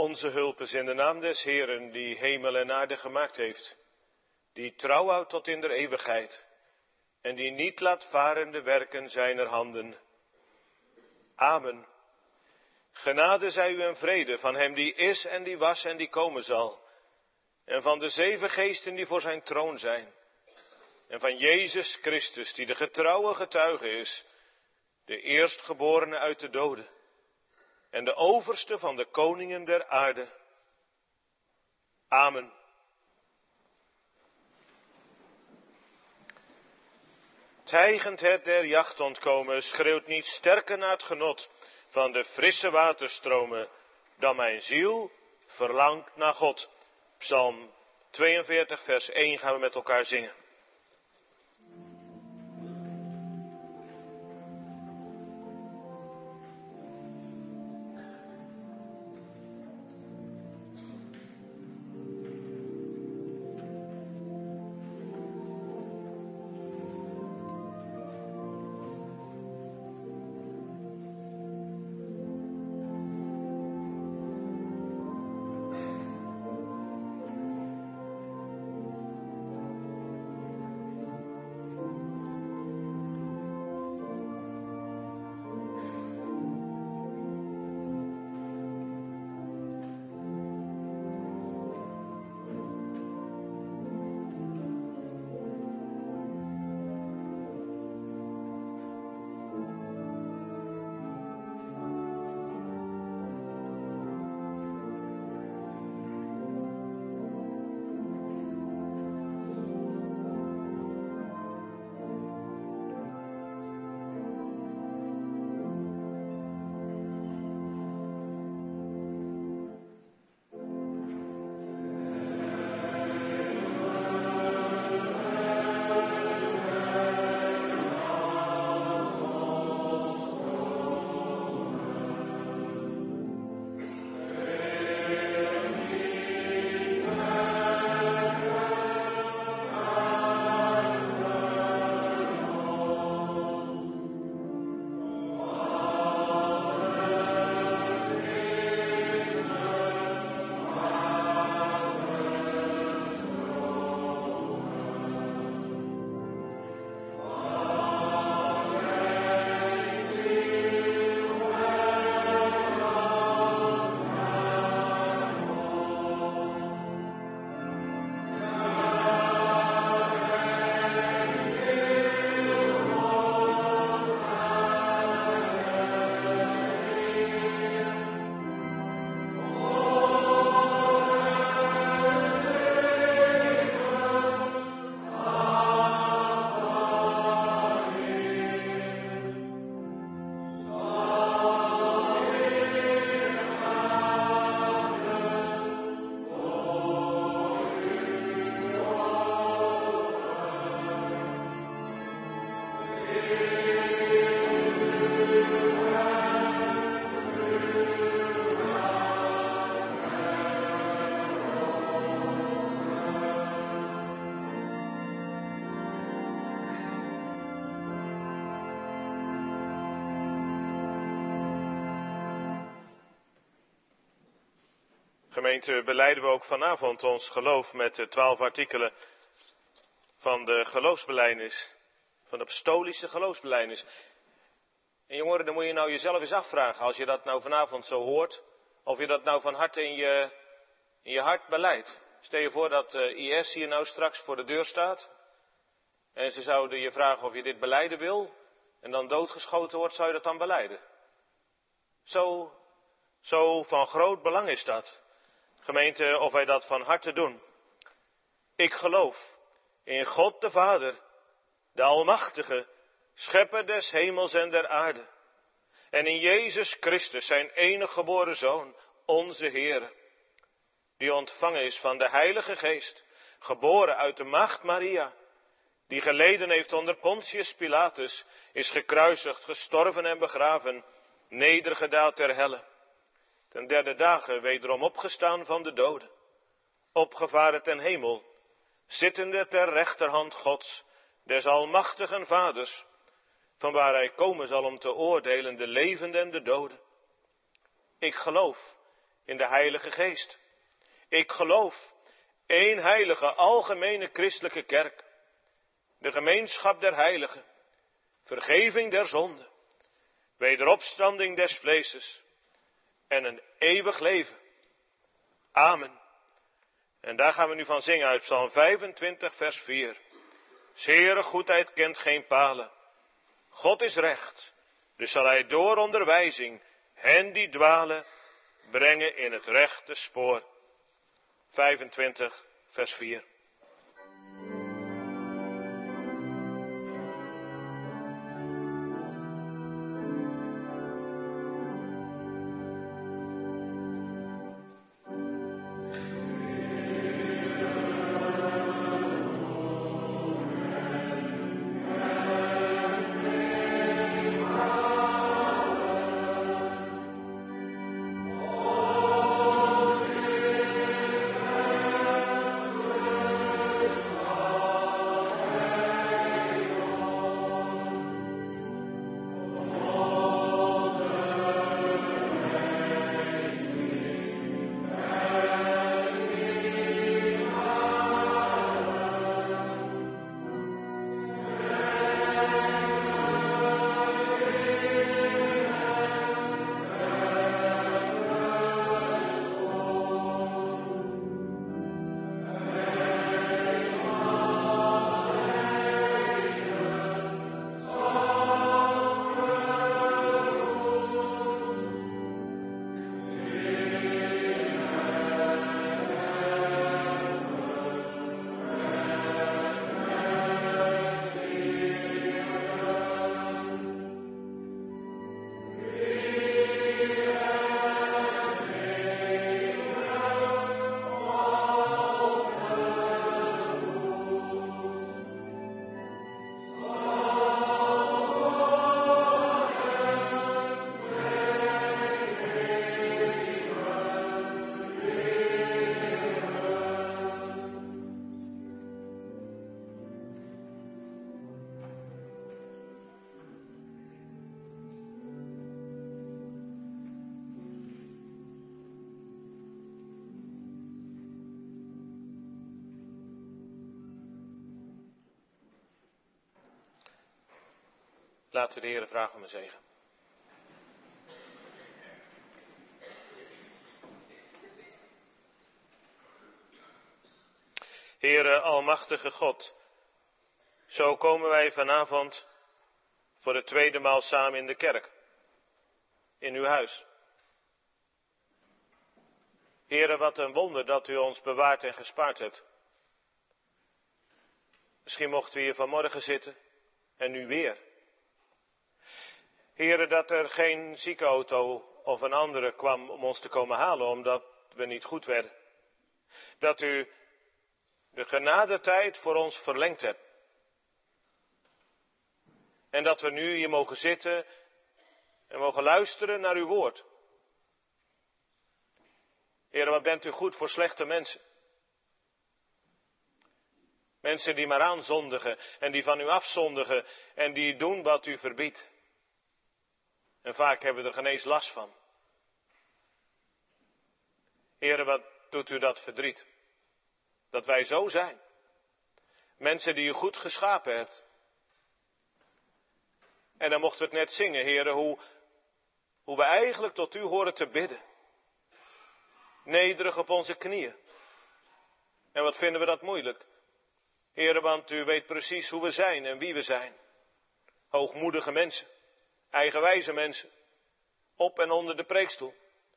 Onze hulp is in de naam des Heeren, die hemel en aarde gemaakt heeft, die trouw houdt tot in der eeuwigheid, en die niet laat varen de werken zijner handen. Amen. Genade zij u en vrede van hem die is en die was en die komen zal, en van de 7 geesten die voor zijn troon zijn, en van Jezus Christus, die de getrouwe getuige is, de eerstgeborene uit de doden, en de overste van de koningen der aarde. Amen. Tijgend het der jacht ontkomen, schreeuwt niet sterker naar het genot van de frisse waterstromen, dan mijn ziel verlangt naar God. Psalm 42 vers 1 gaan we met elkaar zingen. Gemeente, belijden we ook vanavond ons geloof met de 12 artikelen van de geloofsbelijdenis, van de apostolische geloofsbelijdenis. En jongeren, dan moet je nou jezelf eens afvragen, als je dat nou vanavond zo hoort, of je dat nou van harte in je hart belijdt. Stel je voor dat IS hier nou straks voor de deur staat, en ze zouden je vragen of je dit belijden wil, en dan doodgeschoten wordt, zou je dat dan belijden? Zo van groot belang is dat. Gemeente, of wij dat van harte doen. Ik geloof in God de Vader, de Almachtige, Schepper des hemels en der aarde. En in Jezus Christus, zijn enige geboren Zoon, onze Heer. Die ontvangen is van de Heilige Geest, geboren uit de maagd Maria. Die geleden heeft onder Pontius Pilatus, is gekruisigd, gestorven en begraven, nedergedaald ter helle. Ten 3e dagen wederom opgestaan van de doden, opgevaren ten hemel, zittende ter rechterhand Gods, des almachtigen Vaders, vanwaar hij komen zal om te oordelen de levenden en de doden. Ik geloof in de Heilige Geest. Ik geloof één heilige, algemene christelijke kerk, de gemeenschap der heiligen, vergeving der zonden, wederopstanding des vleeses en een eeuwig leven. Amen. En daar gaan we nu van zingen uit Psalm 25, vers 4. Zere goedheid kent geen palen. God is recht, dus zal hij door onderwijzing hen die dwalen brengen in het rechte spoor. 25, vers 4. Laten we de Heere vragen om een zegen. Heere almachtige God, zo komen wij vanavond voor de tweede maal samen in de kerk, in uw huis. Heere, wat een wonder dat u ons bewaard en gespaard hebt. Misschien mochten we hier vanmorgen zitten en nu weer. Heere, dat er geen ziekenauto of een andere kwam om ons te komen halen, omdat we niet goed werden. Dat u de genadetijd voor ons verlengd hebt. En dat we nu hier mogen zitten en mogen luisteren naar uw woord. Heere, wat bent u goed voor slechte mensen. Mensen die maar aanzondigen en die van u afzondigen en die doen wat u verbiedt. En vaak hebben we er geen eens last van. Heere, wat doet u dat verdriet? Dat wij zo zijn. Mensen die u goed geschapen hebt. En dan mochten we het net zingen, Heere, hoe we eigenlijk tot u horen te bidden. Nederig op onze knieën. En wat vinden we dat moeilijk? Heere, want u weet precies hoe we zijn en wie we zijn. Hoogmoedige mensen. Eigenwijze mensen. Op en onder de preekstoel.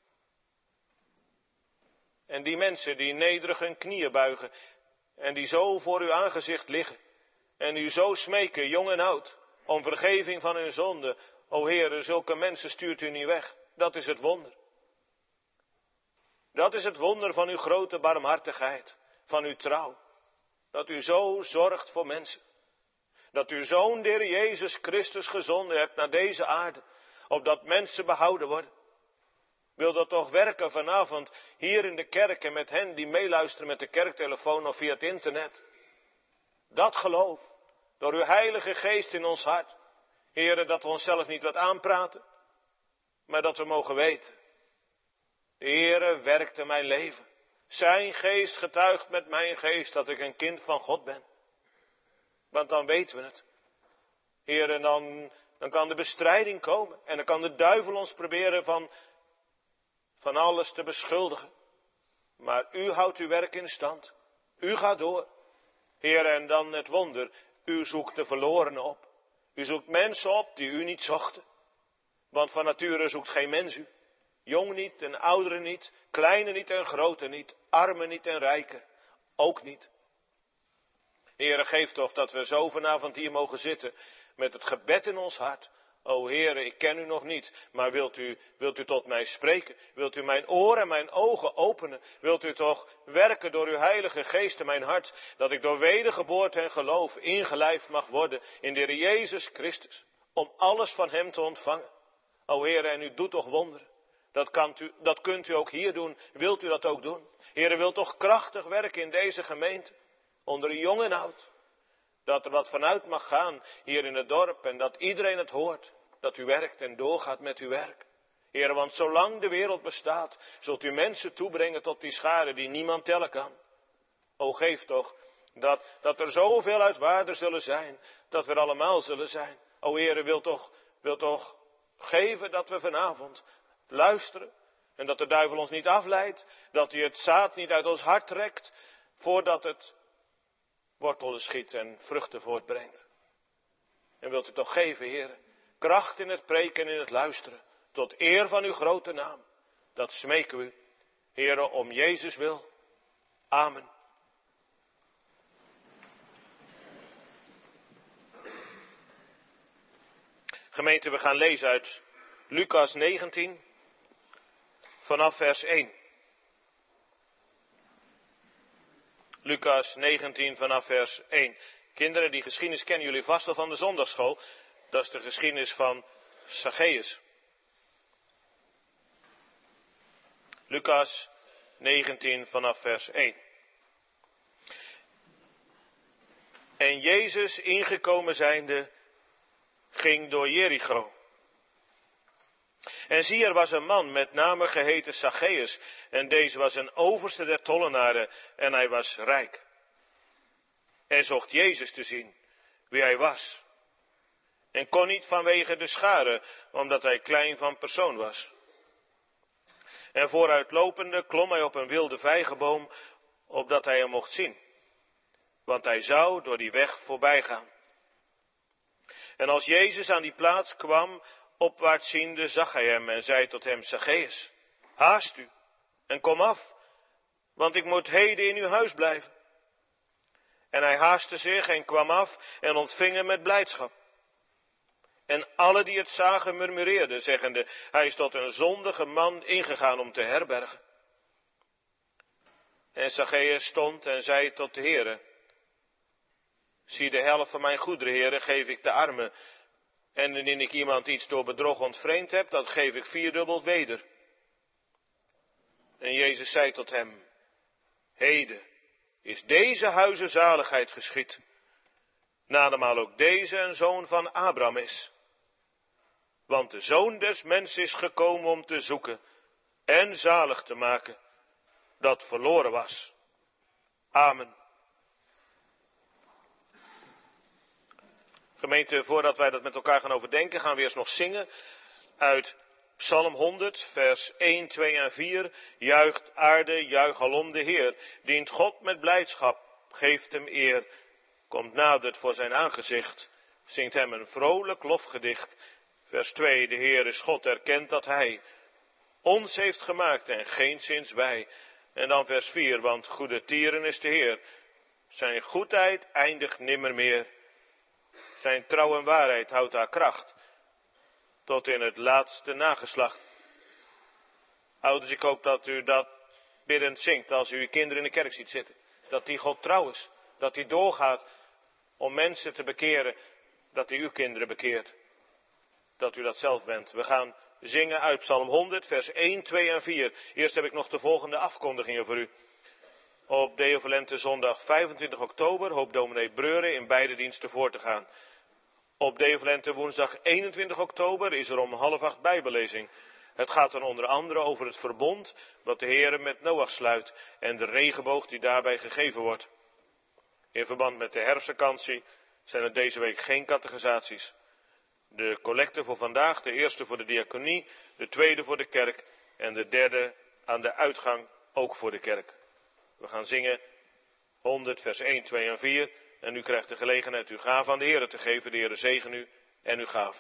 En die mensen die nederig hun knieën buigen. En die zo voor uw aangezicht liggen. En u zo smeken, jong en oud. Om vergeving van hun zonde. O Heere, zulke mensen stuurt u niet weg. Dat is het wonder. Dat is het wonder van uw grote barmhartigheid. Van uw trouw. Dat u zo zorgt voor mensen. Dat uw Zoon, de Heer Jezus Christus, gezonden hebt naar deze aarde. Opdat mensen behouden worden. Wil dat toch werken vanavond hier in de kerk en met hen die meeluisteren met de kerktelefoon of via het internet. Dat geloof, door uw Heilige Geest in ons hart. Heere, dat we onszelf niet wat aanpraten, maar dat we mogen weten. De Heere werkt in mijn leven. Zijn geest getuigt met mijn geest dat ik een kind van God ben. Want dan weten we het. Heere, dan kan de bestrijding komen. En dan kan de duivel ons proberen van alles te beschuldigen. Maar u houdt uw werk in stand. U gaat door. Heere, en dan het wonder. U zoekt de verlorenen op. U zoekt mensen op die u niet zochten. Want van nature zoekt geen mens u. Jong niet en ouderen niet. Kleine niet en grote niet. Armen niet en rijken. Ook niet. Heere, geef toch dat we zo vanavond hier mogen zitten. Met het gebed in ons hart. O Heere, ik ken u nog niet, maar wilt u tot mij spreken? Wilt u mijn oren en mijn ogen openen? Wilt u toch werken door uw heilige geest in mijn hart, dat ik door wedergeboorte en geloof ingelijfd mag worden in de Heer Jezus Christus, om alles van hem te ontvangen? O Heere, en u doet toch wonderen. Dat kunt u ook hier doen. Wilt u dat ook doen? Heere, wilt toch krachtig werken in deze gemeente, onder jong en oud. Dat er wat vanuit mag gaan hier in het dorp en dat iedereen het hoort. Dat u werkt en doorgaat met uw werk. Heer, want zolang de wereld bestaat, zult u mensen toebrengen tot die scharen die niemand tellen kan. O, geef toch dat er zoveel uit waarde zullen zijn, dat we er allemaal zullen zijn. O Heer, wil toch geven dat we vanavond luisteren en dat de duivel ons niet afleidt, dat hij het zaad niet uit ons hart trekt, voordat het wortelen schiet en vruchten voortbrengt. En wilt u toch geven, Heer, kracht in het preken en in het luisteren, tot eer van uw grote naam. Dat smeken we u, Heer, om Jezus wil. Amen. Gemeente, we gaan lezen uit Lucas 19, vanaf vers 1. Lucas 19 vanaf vers 1. Kinderen, die geschiedenis kennen jullie vast wel van de zondagsschool. Dat is de geschiedenis van Zacchaeus. Lucas 19 vanaf vers 1. En Jezus, ingekomen zijnde, ging door Jericho. En zie, er was een man met name geheten Zacchaeus, en deze was een overste der tollenaren, en hij was rijk. En zocht Jezus te zien, wie hij was. En kon niet vanwege de scharen, omdat hij klein van persoon was. En vooruitlopende klom hij op een wilde vijgenboom, opdat hij hem mocht zien. Want hij zou door die weg voorbij gaan. En als Jezus aan die plaats kwam, opwaarts ziende, zag hij hem en zei tot hem: Zacchaeus, haast u en kom af, want ik moet heden in uw huis blijven. En hij haastte zich en kwam af en ontving hem met blijdschap. En alle die het zagen murmureerden, zeggende: hij is tot een zondige man ingegaan om te herbergen. En Zacchaeus stond en zei tot de Heere: zie, de helft van mijn goederen, Heere, geef ik de armen. En indien ik iemand iets door bedrog ontvreemd heb, dat geef ik vierdubbel weder. En Jezus zei tot hem: heden is deze huize zaligheid geschied, nademaal ook deze een zoon van Abraham is. Want de Zoon des Mens is gekomen om te zoeken en zalig te maken dat verloren was. Amen. Gemeente, voordat wij dat met elkaar gaan overdenken, gaan we eerst nog zingen uit Psalm 100, vers 1, 2 en 4. Juicht aarde, juich alom de Heer. Dient God met blijdschap, geeft hem eer. Komt nadert voor zijn aangezicht, zingt hem een vrolijk lofgedicht. Vers 2, de Heer is God, erkent dat hij ons heeft gemaakt en geenszins wij. En dan vers 4, want goede tieren is de Heer. Zijn goedheid eindigt nimmer meer. Zijn trouw en waarheid houdt haar kracht, tot in het laatste nageslacht. Ouders, ik hoop dat u dat biddend zingt als u uw kinderen in de kerk ziet zitten. Dat die God trouw is, dat hij doorgaat om mensen te bekeren, dat hij uw kinderen bekeert. Dat u dat zelf bent. We gaan zingen uit Psalm 100, vers 1, 2 en 4. Eerst heb ik nog de volgende afkondigingen voor u. Op Deo Volente zondag 25 oktober hoopt dominee Breuren in beide diensten voor te gaan. Op Deo Volente woensdag 21 oktober is er om 7:30 bijbellezing. Het gaat dan onder andere over het verbond wat de Heere met Noach sluit en de regenboog die daarbij gegeven wordt. In verband met de herfstvakantie zijn er deze week geen catechisaties. De collecte voor vandaag, de eerste voor de diaconie, de tweede voor de kerk en de derde aan de uitgang ook voor de kerk. We gaan zingen 100 vers 1, 2 en 4 en u krijgt de gelegenheid uw gave aan de Heere te geven. De Heere zegen u en uw gave.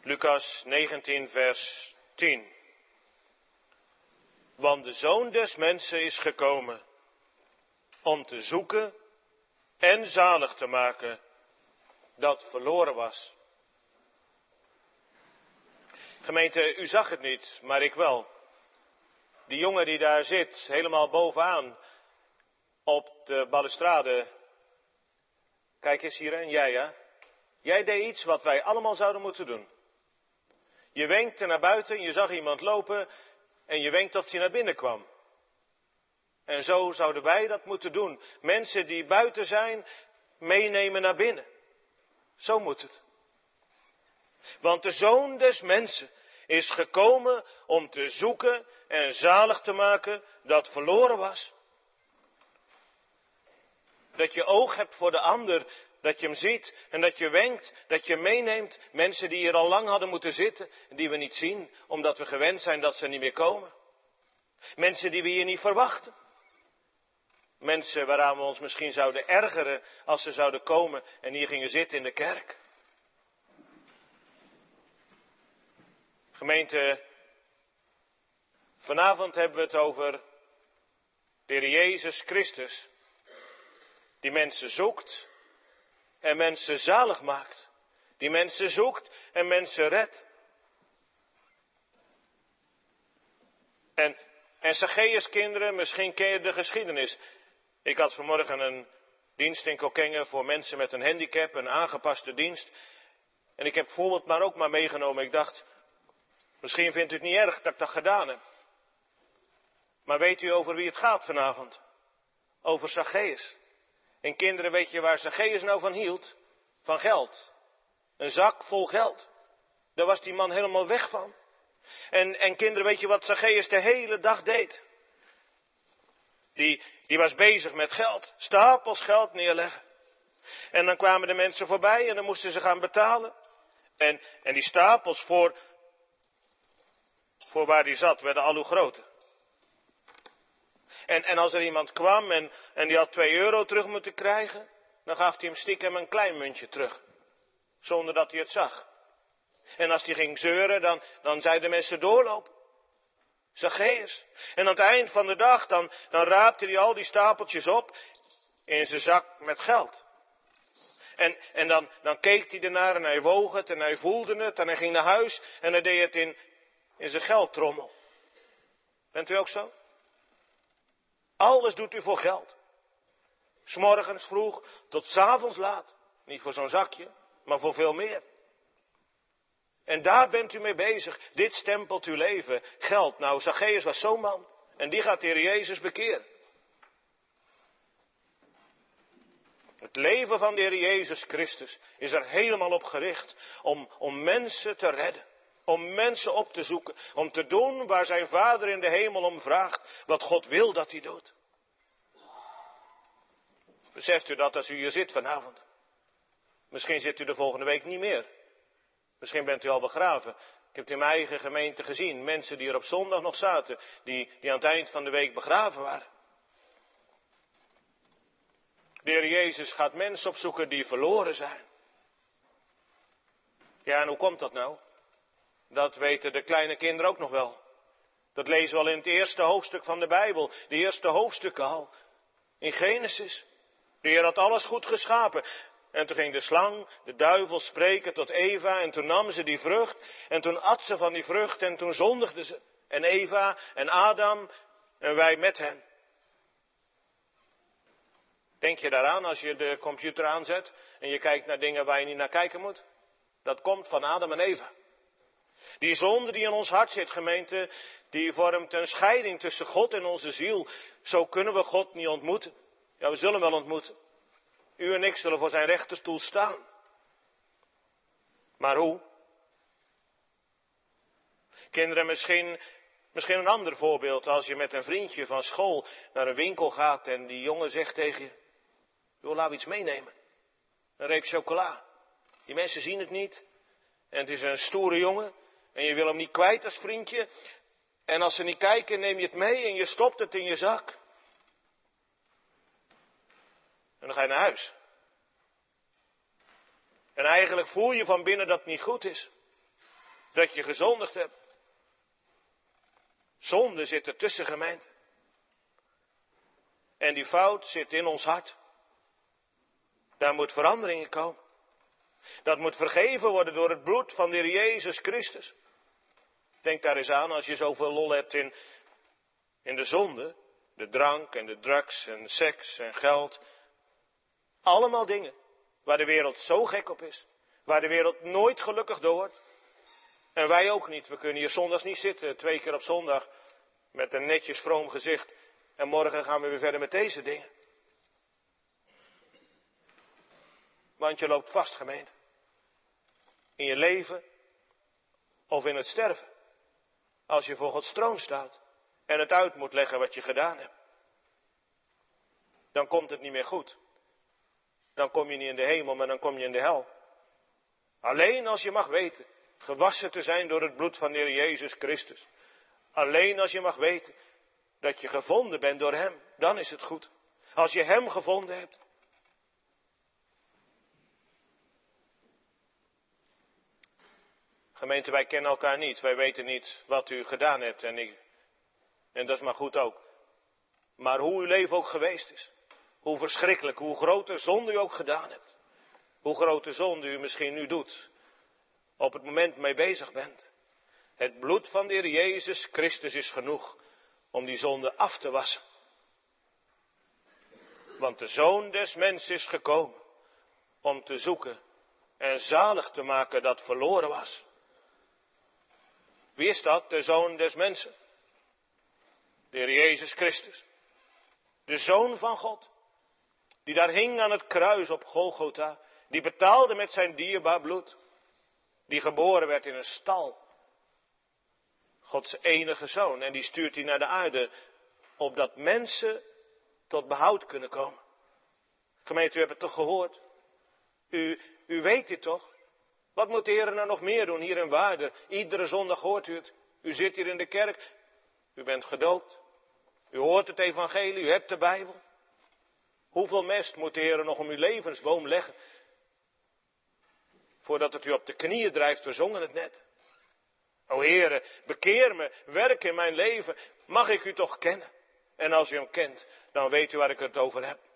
Lucas 19 vers 10. Want de Zoon des Mensen is gekomen om te zoeken en zalig te maken dat verloren was. Gemeente, u zag het niet, maar ik wel. Die jongen die daar zit, helemaal bovenaan op de balustrade. Kijk eens hierin, jij ja. Jij deed iets wat wij allemaal zouden moeten doen. Je wenkte naar buiten, je zag iemand lopen en je wenkt of hij naar binnen kwam. En zo zouden wij dat moeten doen. Mensen die buiten zijn, meenemen naar binnen. Zo moet het. Want de Zoon des Mensen is gekomen om te zoeken en zalig te maken dat verloren was. Dat je oog hebt voor de ander, dat je hem ziet en dat je wenkt, dat je meeneemt. Mensen die hier al lang hadden moeten zitten en die we niet zien, omdat we gewend zijn dat ze niet meer komen. Mensen die we hier niet verwachten. Mensen waaraan we ons misschien zouden ergeren als ze zouden komen en hier gingen zitten in de kerk. Gemeente, vanavond hebben we het over de Heer Jezus Christus, die mensen zoekt en mensen zalig maakt. Die mensen zoekt en mensen redt. En Zacchaeus kinderen, misschien ken je de geschiedenis. Ik had vanmorgen een dienst in Kockengen voor mensen met een handicap, een aangepaste dienst. En ik heb het voorbeeld maar ook maar meegenomen. Ik dacht, misschien vindt u het niet erg dat ik dat gedaan heb. Maar weet u over wie het gaat vanavond? Over Zacchaeus. En kinderen, weet je waar Zacchaeus nou van hield? Van geld. Een zak vol geld. Daar was die man helemaal weg van. En kinderen, weet je wat Zacchaeus de hele dag deed? Die was bezig met geld. Stapels geld neerleggen. En dan kwamen de mensen voorbij en dan moesten ze gaan betalen. En die stapels voor waar die zat werden al hoe groter. En als er iemand kwam en die had 2 euro terug moeten krijgen, dan gaf hij hem stiekem een klein muntje terug. Zonder dat hij het zag. En als hij ging zeuren, dan zeiden mensen doorlopen. Zacchaeus. En aan het eind van de dag, dan raapte hij al die stapeltjes op in zijn zak met geld. En dan keek hij ernaar en hij woog het en hij voelde het en hij ging naar huis en hij deed het in zijn geldtrommel. Bent u ook zo? Alles doet u voor geld. 'S Morgens vroeg tot 's avonds laat. Niet voor zo'n zakje, maar voor veel meer. En daar bent u mee bezig. Dit stempelt uw leven. Geld. Nou, Zacchaeus was zo'n man. En die gaat de Heer Jezus bekeren. Het leven van de Heer Jezus Christus is er helemaal op gericht om mensen te redden. Om mensen op te zoeken. Om te doen waar zijn Vader in de hemel om vraagt. Wat God wil dat hij doet. Beseft u dat als u hier zit vanavond? Misschien zit u de volgende week niet meer. Misschien bent u al begraven. Ik heb het in mijn eigen gemeente gezien. Mensen die er op zondag nog zaten. Die aan het eind van de week begraven waren. De Heer Jezus gaat mensen opzoeken die verloren zijn. Ja, en hoe komt dat nou? Dat weten de kleine kinderen ook nog wel. Dat lezen we al in het eerste hoofdstuk van de Bijbel. De eerste hoofdstukken al. In Genesis. De Heer had alles goed geschapen. En toen ging de slang, de duivel, spreken tot Eva. En toen nam ze die vrucht. En toen at ze van die vrucht. En toen zondigde ze. En Eva en Adam en wij met hen. Denk je daaraan als je de computer aanzet. En je kijkt naar dingen waar je niet naar kijken moet? Dat komt van Adam en Eva. Die zonde die in ons hart zit, gemeente, die vormt een scheiding tussen God en onze ziel. Zo kunnen we God niet ontmoeten. Ja, we zullen hem wel ontmoeten. U en ik zullen voor zijn rechterstoel staan. Maar hoe? Kinderen, misschien een ander voorbeeld. Als je met een vriendje van school naar een winkel gaat en die jongen zegt tegen je: joh, laten we iets meenemen. Een reep chocola. Die mensen zien het niet. En het is een stoere jongen. En je wil hem niet kwijt als vriendje. En als ze niet kijken, neem je het mee en je stopt het in je zak. En dan ga je naar huis. En eigenlijk voel je van binnen dat het niet goed is. dat je gezondigd hebt. Zonde zit er tussen, gemeente. En die fout zit in ons hart. Daar moet verandering in komen. Dat moet vergeven worden door het bloed van de Heer Jezus Christus. Denk daar eens aan als je zoveel lol hebt in de zonde. De drank en de drugs en seks en geld. Allemaal dingen waar de wereld zo gek op is. Waar de wereld nooit gelukkig door wordt. En wij ook niet. We kunnen hier zondags niet zitten 2 keer op zondag met een netjes vroom gezicht. En morgen gaan we weer verder met deze dingen. Want je loopt vast, gemeente. In je leven of in het sterven. Als je voor Gods troon staat en het uit moet leggen wat je gedaan hebt. Dan komt het niet meer goed. Dan kom je niet in de hemel, maar dan kom je in de hel. Alleen als je mag weten, gewassen te zijn door het bloed van de Heer Jezus Christus. Alleen als je mag weten dat je gevonden bent door Hem, dan is het goed. Als je Hem gevonden hebt. Gemeente, wij kennen elkaar niet. Wij weten niet wat u gedaan hebt. En dat is maar goed ook. Maar hoe uw leven ook geweest is. Hoe verschrikkelijk, hoe grote zonde u ook gedaan hebt. Hoe grote zonde u misschien nu doet. Op het moment mee bezig bent. Het bloed van de Heer Jezus Christus is genoeg om die zonde af te wassen. Want de Zoon des Mensen is gekomen om te zoeken en zalig te maken dat verloren was. Wie is dat? De Zoon des Mensen. De Heer Jezus Christus. De Zoon van God. Die daar hing aan het kruis op Golgotha. Die betaalde met zijn dierbaar bloed. Die geboren werd in een stal. Gods enige Zoon. En die stuurt hij naar de aarde. Opdat mensen tot behoud kunnen komen. Gemeente, u hebt het toch gehoord? U weet dit toch? Wat moet de Heer nou nog meer doen hier in Waarder? Iedere zondag hoort u het. U zit hier in de kerk. U bent gedoopt. U hoort het evangelie. U hebt de Bijbel. Hoeveel mest moet de Heer nog om uw levensboom leggen? Voordat het u op de knieën drijft, we zongen het net. O Heere, bekeer me, werk in mijn leven. Mag ik u toch kennen? En als u hem kent, dan weet u waar ik het over heb.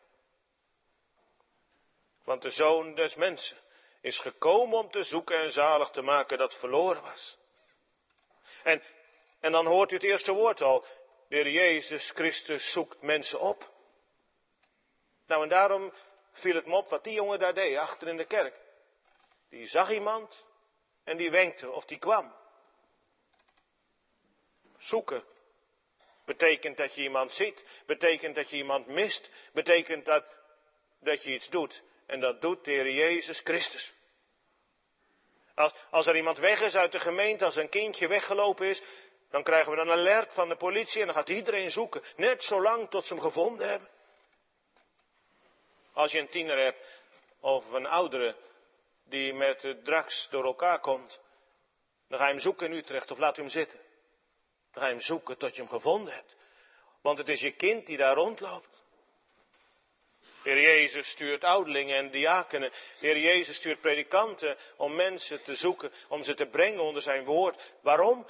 Want de Zoon des Mensen is gekomen om te zoeken en zalig te maken dat verloren was. En dan hoort u het eerste woord al. De Heer Jezus Christus zoekt mensen op. Nou, en daarom viel het me op wat die jongen daar deed, achter in de kerk. Die zag iemand en die wenkte of die kwam. Zoeken betekent dat je iemand ziet, betekent dat je iemand mist, betekent dat je iets doet. En dat doet de Heer Jezus Christus. Als er iemand weg is uit de gemeente, als een kindje weggelopen is, dan krijgen we een alert van de politie en dan gaat iedereen zoeken. Net zolang tot ze hem gevonden hebben. Als je een tiener hebt of een oudere die met de drugs door elkaar komt, dan ga je hem zoeken in Utrecht of laat u hem zitten. Dan ga je hem zoeken tot je hem gevonden hebt. Want het is je kind die daar rondloopt. De Heer Jezus stuurt ouderlingen en diakenen. De Heer Jezus stuurt predikanten om mensen te zoeken, om ze te brengen onder zijn woord. Waarom?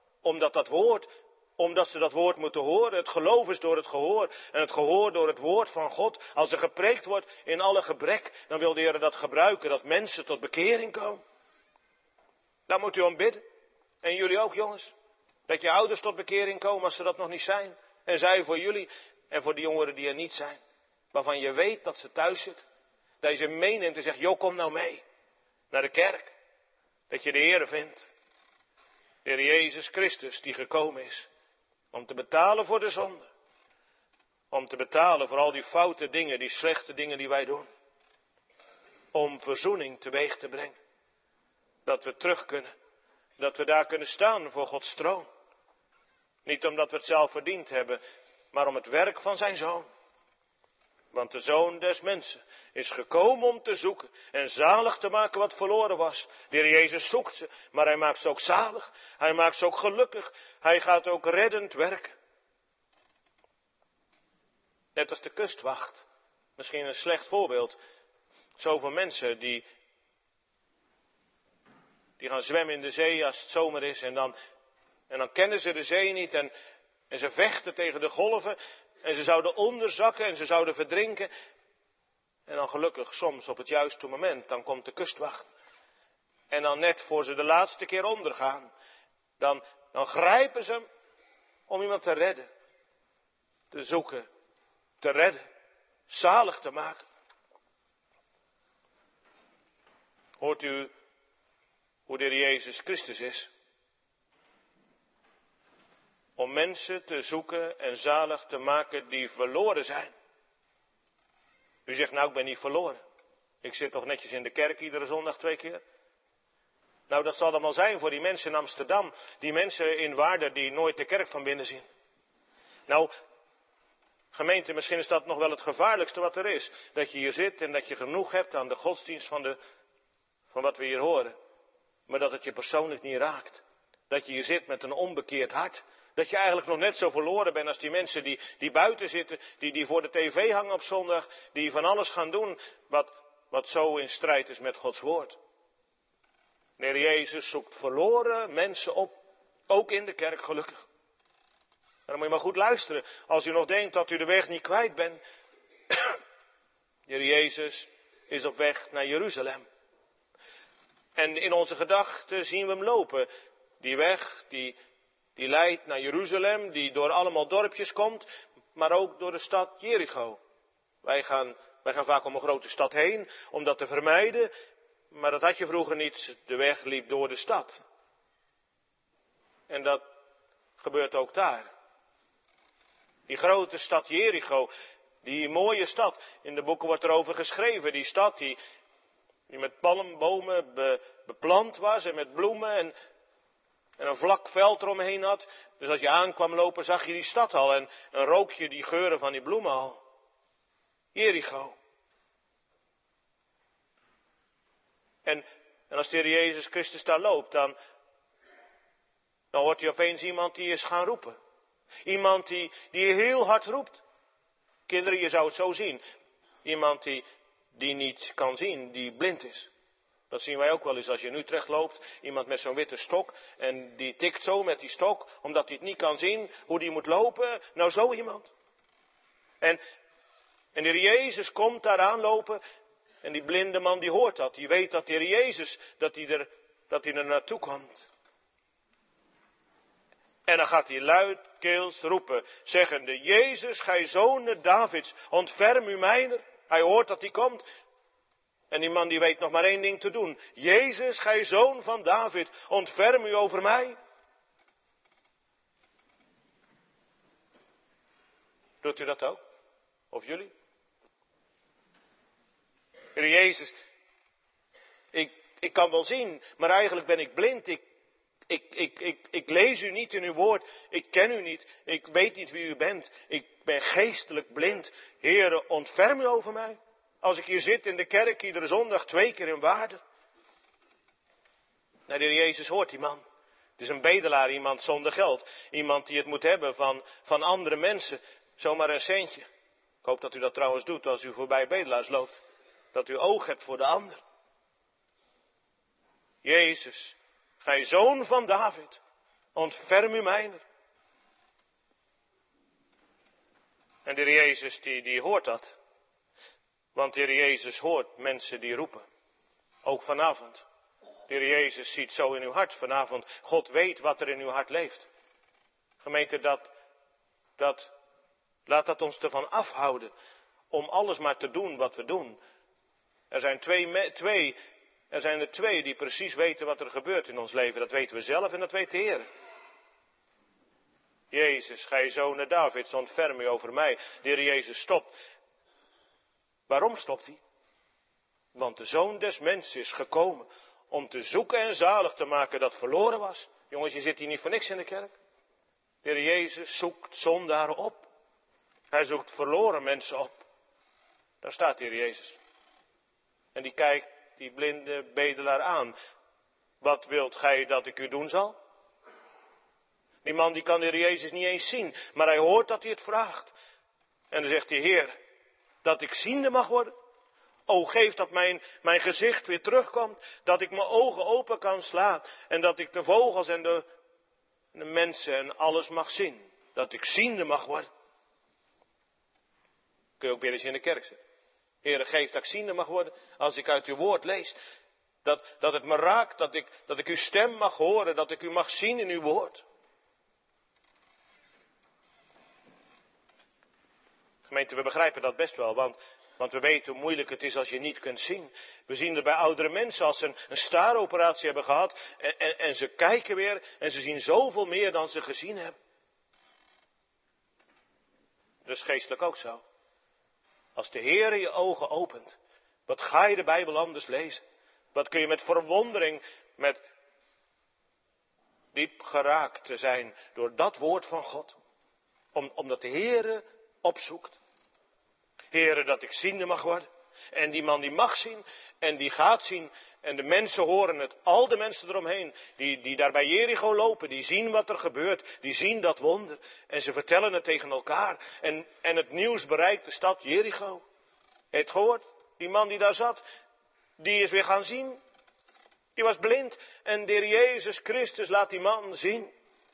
Omdat ze dat woord moeten horen. Het geloof is door het gehoor en het gehoor door het woord van God. Als er gepreekt wordt in alle gebrek, dan wil de Heer dat gebruiken, dat mensen tot bekering komen. Daar moet u om bidden. En jullie ook, jongens. Dat je ouders tot bekering komen als ze dat nog niet zijn. En zij voor jullie en voor die jongeren die er niet zijn. Waarvan je weet dat ze thuis zitten. Dat je ze meeneemt en zegt, joh, kom nou mee. Naar de kerk. Dat je de Heer vindt. De Heer Jezus Christus die gekomen is. Om te betalen voor de zonde. Om te betalen voor al die foute dingen, die slechte dingen die wij doen. Om verzoening teweeg te brengen. Dat we terug kunnen. Dat we daar kunnen staan voor Gods troon. Niet omdat we het zelf verdiend hebben, maar om het werk van zijn Zoon. Want de Zoon des Mensen is gekomen om te zoeken en zalig te maken wat verloren was. De Heer Jezus zoekt ze, maar hij maakt ze ook zalig. Hij maakt ze ook gelukkig. Hij gaat ook reddend werken. Net als de kustwacht. Misschien een slecht voorbeeld. Zoveel mensen die die gaan zwemmen in de zee als het zomer is. En dan kennen ze de zee niet en ze vechten tegen de golven. En ze zouden onderzakken en ze zouden verdrinken. En dan gelukkig soms op het juiste moment, dan komt de kustwacht. En dan net voor ze de laatste keer ondergaan, dan grijpen ze hem om iemand te redden. Te zoeken, te redden, zalig te maken. Hoort u hoe de Heer Jezus Christus is? Om mensen te zoeken en zalig te maken die verloren zijn. U zegt, nou, ik ben niet verloren. Ik zit toch netjes in de kerk iedere zondag 2 keer. Nou, dat zal dan wel zijn voor die mensen in Amsterdam. Die mensen in Waarder die nooit de kerk van binnen zien. Nou, gemeente, misschien is dat nog wel het gevaarlijkste wat er is. Dat je hier zit en dat je genoeg hebt aan de godsdienst van wat we hier horen. Maar dat het je persoonlijk niet raakt. Dat je hier zit met een onbekeerd hart. Dat je eigenlijk nog net zo verloren bent als die mensen die buiten zitten. Die voor de tv hangen op zondag. Die van alles gaan doen wat zo in strijd is met Gods woord. De Heer Jezus zoekt verloren mensen op. Ook in de kerk, gelukkig. En dan moet je maar goed luisteren. Als u nog denkt dat u de weg niet kwijt bent. De Heer Jezus is op weg naar Jeruzalem. En in onze gedachten zien we hem lopen. Die weg, die leidt naar Jeruzalem, die door allemaal dorpjes komt, maar ook door de stad Jericho. Wij gaan vaak om een grote stad heen, om dat te vermijden, maar dat had je vroeger niet. De weg liep door de stad. En dat gebeurt ook daar. Die grote stad Jericho, die mooie stad, in de boeken wordt erover geschreven, die stad die met palmbomen beplant was en met bloemen en een vlak veld eromheen had. Dus als je aankwam lopen zag je die stad al en rook je die geuren van die bloemen al. Jericho. En als de Heer Jezus Christus daar loopt, dan hoort hij opeens iemand die is gaan roepen. Iemand die heel hard roept. Kinderen, je zou het zo zien. Iemand die niet kan zien, die blind is. Dat zien wij ook wel eens als je in Utrecht loopt. Iemand met zo'n witte stok. En die tikt zo met die stok. Omdat hij het niet kan zien hoe die moet lopen. Nou, zo iemand. En de Heer Jezus komt daar aanlopen. En die blinde man die hoort dat. Die weet dat de Heer Jezus, dat hij er naartoe komt. En dan gaat hij luidkeels roepen. Zeggende, Jezus, gij zoon Davids, ontferm u mijner. Hij hoort dat hij komt. En die man die weet nog maar één ding te doen. Jezus, gij zoon van David, ontferm u over mij. Doet u dat ook? Of jullie? Heer Jezus, ik kan wel zien, maar eigenlijk ben ik blind. Ik lees u niet in uw woord. Ik ken u niet. Ik weet niet wie u bent. Ik ben geestelijk blind. Heere, ontferm u over mij. Als ik hier zit in de kerk, iedere zondag 2 keer in Waarder. Nou, de Heer Jezus hoort die man. Het is een bedelaar, iemand zonder geld. Iemand die het moet hebben van andere mensen. Zomaar een centje. Ik hoop dat u dat trouwens doet als u voorbij bedelaars loopt. Dat u oog hebt voor de ander. Jezus, gij zoon van David, ontferm u mijner. En de Heer Jezus die hoort dat. Want de Heer Jezus hoort mensen die roepen. Ook vanavond. De Heer Jezus ziet zo in uw hart vanavond. God weet wat er in uw hart leeft. Gemeente, laat dat ons ervan afhouden. Om alles maar te doen wat we doen. Er zijn er twee die precies weten wat er gebeurt in ons leven. Dat weten we zelf en dat weet de Heer. Jezus, gij zoon Davids, ontferm u over mij. De Heer Jezus stopt. Waarom stopt hij? Want de Zoon des Mensen is gekomen om te zoeken en zalig te maken dat verloren was. Jongens, je zit hier niet voor niks in de kerk. De Heer Jezus zoekt zondaren op. Hij zoekt verloren mensen op. Daar staat de Heer Jezus. En die kijkt die blinde bedelaar aan. Wat wilt gij dat ik u doen zal? Die man die kan de Heer Jezus niet eens zien. Maar hij hoort dat hij het vraagt. En dan zegt hij, Heer, dat ik ziende mag worden. O, geef dat mijn gezicht weer terugkomt, dat ik mijn ogen open kan slaan en dat ik de vogels en de mensen en alles mag zien. Dat ik ziende mag worden. Kun je ook weer eens in de kerk zitten. Heere, geef dat ik ziende mag worden als ik uit uw woord lees. Dat het me raakt, dat ik uw stem mag horen, dat ik u mag zien in uw woord. Gemeente, we begrijpen dat best wel, want we weten hoe moeilijk het is als je niet kunt zien. We zien het bij oudere mensen als ze een staaroperatie hebben gehad en ze kijken weer en ze zien zoveel meer dan ze gezien hebben. Dat is geestelijk ook zo. Als de Heer je ogen opent, wat ga je de Bijbel anders lezen? Wat kun je met verwondering, met diep geraakt te zijn door dat woord van God. Omdat de Heer opzoekt. Heere, dat ik ziende mag worden. En die man die mag zien en die gaat zien. En de mensen horen het, al de mensen eromheen, die daar bij Jericho lopen, die zien wat er gebeurt, die zien dat wonder. En ze vertellen het tegen elkaar. En het nieuws bereikt de stad Jericho. Het gehoord, die man die daar zat, die is weer gaan zien. Die was blind en de Heer Jezus Christus laat die man zien.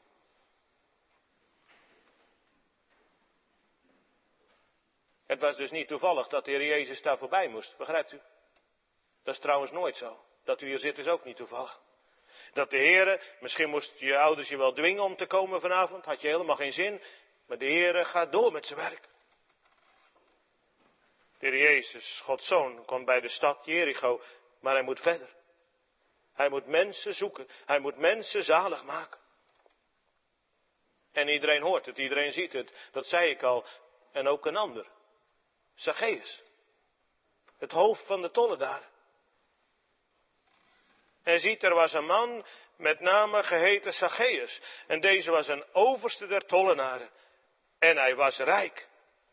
Het was dus niet toevallig dat de Heer Jezus daar voorbij moest, begrijpt u? Dat is trouwens nooit zo. Dat u hier zit is ook niet toevallig. Dat de Heer, misschien moest je ouders je wel dwingen om te komen vanavond, had je helemaal geen zin. Maar de Heer gaat door met zijn werk. De Heer Jezus, Gods Zoon, komt bij de stad Jericho, maar hij moet verder. Hij moet mensen zoeken, hij moet mensen zalig maken. En iedereen hoort het, iedereen ziet het, dat zei ik al, en ook een ander. Zacchaeus, het hoofd van de tollenaren. En ziet, er was een man met name geheten Zacchaeus. En deze was een overste der tollenaren. En hij was rijk.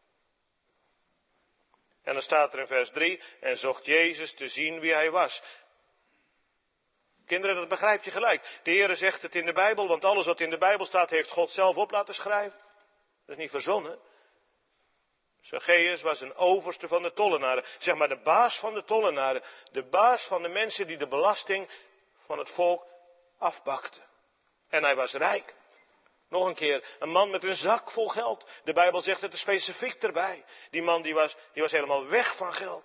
En dan staat er in vers 3, en zocht Jezus te zien wie hij was. Kinderen, dat begrijp je gelijk. De Heere zegt het in de Bijbel, want alles wat in de Bijbel staat heeft God zelf op laten schrijven. Dat is niet verzonnen. Zacchaeus was een overste van de tollenaren. Zeg maar de baas van de tollenaren. De baas van de mensen die de belasting van het volk afbakten. En hij was rijk. Nog een keer, een man met een zak vol geld. De Bijbel zegt het er specifiek erbij. Die man die was helemaal weg van geld.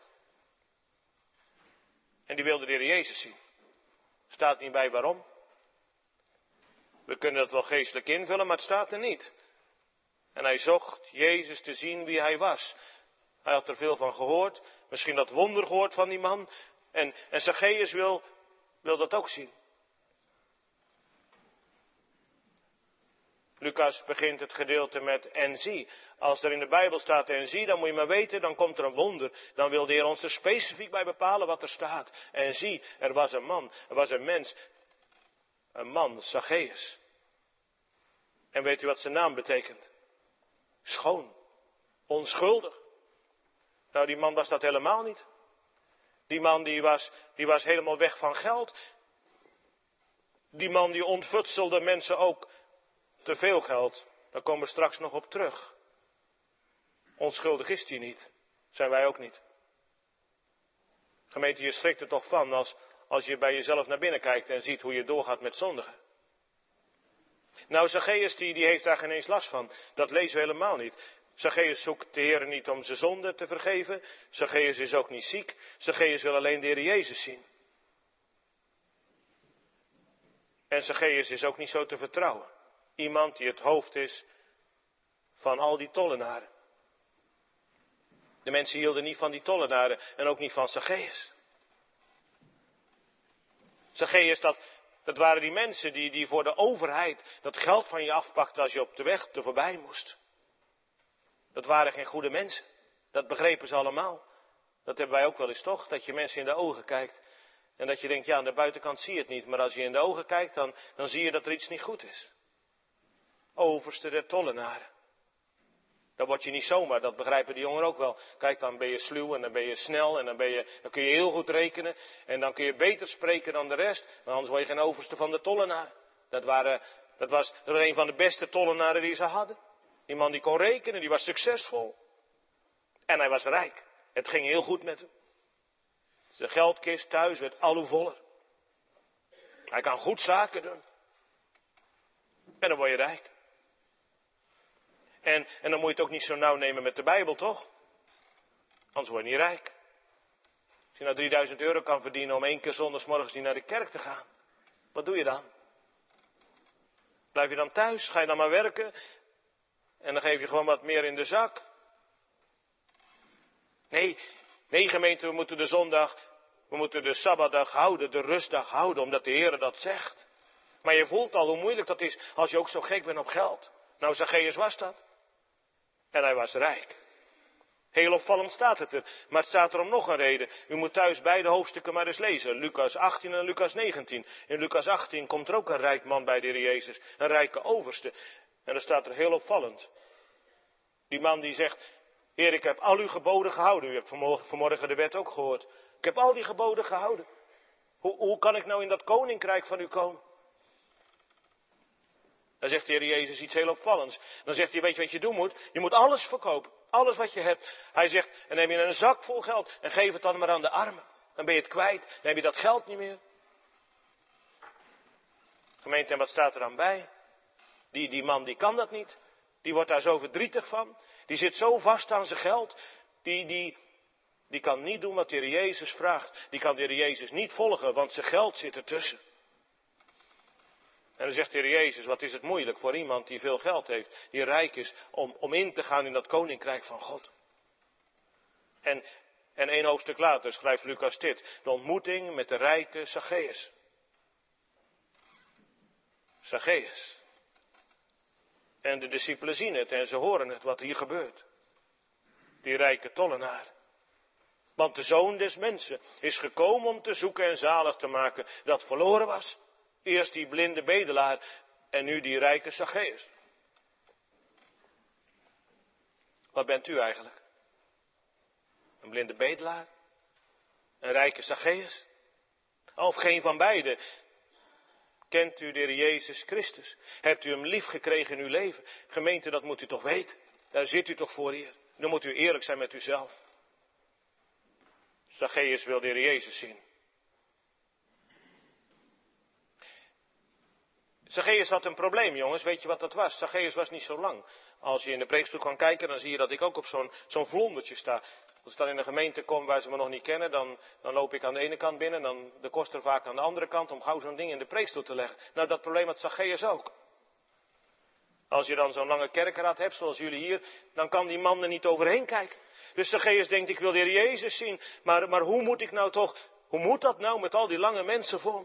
En die wilde de Heer Jezus zien. Staat niet bij waarom. We kunnen dat wel geestelijk invullen, maar het staat er niet. En hij zocht Jezus te zien wie hij was. Hij had er veel van gehoord. Misschien dat wonder gehoord van die man. En Zacchaeus wil dat ook zien. Lucas begint het gedeelte met en zie. Als er in de Bijbel staat en zie, dan moet je maar weten, dan komt er een wonder. Dan wil de Heer ons er specifiek bij bepalen wat er staat. En zie, er was een man, er was een mens. Een man, Zacchaeus. En weet u wat zijn naam betekent? Schoon. Onschuldig. Nou, die man was dat helemaal niet. Die man die was helemaal weg van geld. Die man die ontfutselde mensen ook te veel geld. Daar komen we straks nog op terug. Onschuldig is die niet. Zijn wij ook niet. Gemeente, je schrikt er toch van als je bij jezelf naar binnen kijkt en ziet hoe je doorgaat met zondigen. Nou, Zacchaeus die heeft daar geen eens last van. Dat lezen we helemaal niet. Zacchaeus zoekt de Heer niet om zijn zonde te vergeven. Zacchaeus is ook niet ziek. Zacchaeus wil alleen de Heer Jezus zien. En Zacchaeus is ook niet zo te vertrouwen. Iemand die het hoofd is van al die tollenaren. De mensen hielden niet van die tollenaren en ook niet van Zacchaeus. Zacchaeus, dat waren die mensen die voor de overheid dat geld van je afpakten als je op de weg te voorbij moest. Dat waren geen goede mensen. Dat begrepen ze allemaal. Dat hebben wij ook wel eens toch, dat je mensen in de ogen kijkt. En dat je denkt, ja, aan de buitenkant zie je het niet. Maar als je in de ogen kijkt, dan zie je dat er iets niet goed is. Overste der tollenaren. Dan word je niet zomaar, dat begrijpen die jongeren ook wel. Kijk, dan ben je sluw en dan ben je snel en dan kun je heel goed rekenen. En dan kun je beter spreken dan de rest. Maar anders word je geen overste van de tollenaren. Dat was een van de beste tollenaren die ze hadden. Die man die kon rekenen, die was succesvol. En hij was rijk. Het ging heel goed met hem. Zijn geldkist thuis werd al hoe voller. Hij kan goed zaken doen. En dan word je rijk. En dan moet je het ook niet zo nauw nemen met de Bijbel, toch? Anders word je niet rijk. Als je nou 3000 euro kan verdienen om 1 keer 's zondagsmorgens niet naar de kerk te gaan. Wat doe je dan? Blijf je dan thuis? Ga je dan maar werken? En dan geef je gewoon wat meer in de zak? Nee, gemeente, we moeten de Sabbatdag houden, de rustdag houden, omdat de Heer dat zegt. Maar je voelt al hoe moeilijk dat is als je ook zo gek bent op geld. Nou, Zacchaeus was dat. En hij was rijk. Heel opvallend staat het er. Maar het staat er om nog een reden. U moet thuis beide hoofdstukken maar eens lezen. Lucas 18 en Lucas 19. In Lucas 18 komt er ook een rijk man bij de Heer Jezus. Een rijke overste. En dan staat er heel opvallend. Die man die zegt: Heer, ik heb al uw geboden gehouden. U hebt vanmorgen de wet ook gehoord. Ik heb al die geboden gehouden. Hoe kan ik nou in dat koninkrijk van u komen? Dan zegt de Heer Jezus iets heel opvallends. Dan zegt hij: weet je wat je doen moet? Je moet alles verkopen. Alles wat je hebt. Hij zegt: en neem je een zak vol geld en geef het dan maar aan de armen. Dan ben je het kwijt. Dan heb je dat geld niet meer. Gemeente, en wat staat er dan bij? Die man die kan dat niet. Die wordt daar zo verdrietig van. Die zit zo vast aan zijn geld. Die kan niet doen wat de Heer Jezus vraagt. Die kan de Heer Jezus niet volgen, want zijn geld zit ertussen. En dan zegt de Heer Jezus: wat is het moeilijk voor iemand die veel geld heeft, die rijk is, om in te gaan in dat koninkrijk van God. En 1 hoofdstuk later schrijft Lucas dit: de ontmoeting met de rijke Zacchaeus. Zacchaeus. En de discipelen zien het en ze horen het, wat hier gebeurt. Die rijke tollenaar. Want de Zoon des Mensen is gekomen om te zoeken en zalig te maken dat verloren was. Eerst die blinde bedelaar en nu die rijke Zacchaeus. Wat bent u eigenlijk? Een blinde bedelaar? Een rijke Zacchaeus? Of geen van beiden? Kent u de Heer Jezus Christus? Hebt u hem lief gekregen in uw leven? Gemeente, dat moet u toch weten? Daar zit u toch voor, Heer? Dan moet u eerlijk zijn met uzelf. Zacchaeus wil de Heer Jezus zien. Zacchaeus had een probleem, jongens. Weet je wat dat was? Zacchaeus was niet zo lang. Als je in de preekstoel kan kijken, dan zie je dat ik ook op zo'n vlondertje sta. Als ik dan in een gemeente kom waar ze me nog niet kennen, dan loop ik aan de ene kant binnen, dan de koster vaak aan de andere kant, om gauw zo'n ding in de preekstoel te leggen. Nou, dat probleem had Zacchaeus ook. Als je dan zo'n lange kerkenraad hebt, zoals jullie hier, dan kan die man er niet overheen kijken. Dus Zacchaeus denkt: ik wil de Heer Jezus zien, maar hoe moet ik nou toch, hoe moet dat nou met al die lange mensen voor me?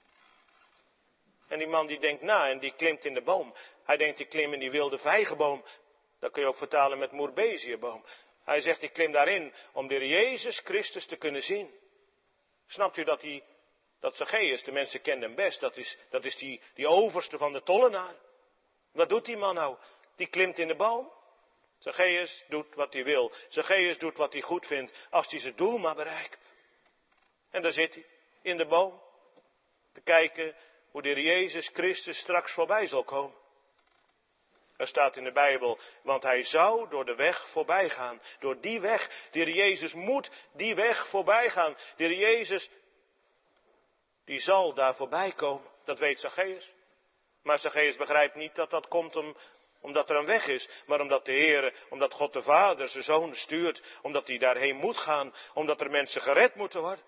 En die man die denkt na en die klimt in de boom. Hij denkt: ik klim in die wilde vijgenboom. Dat kun je ook vertalen met moerbeziëboom. Hij zegt: ik klim daarin om de Heer Jezus Christus te kunnen zien. Snapt u dat Zacchaeus, de mensen kenden hem best, dat is die overste van de tollenaar. Wat doet die man nou? Die klimt in de boom. Zacchaeus doet wat hij wil. Zacchaeus doet wat hij goed vindt, als hij zijn doel maar bereikt. En daar zit hij, in de boom, te kijken hoe de Heer Jezus Christus straks voorbij zal komen. Er staat in de Bijbel: want hij zou door de weg voorbij gaan. Door die weg. De Heer Jezus moet die weg voorbij gaan. De Heer Jezus, die zal daar voorbij komen. Dat weet Zacchaeus. Maar Zacchaeus begrijpt niet dat dat komt omdat er een weg is. Maar omdat de Heer, omdat God de Vader zijn Zoon stuurt. Omdat hij daarheen moet gaan. Omdat er mensen gered moeten worden.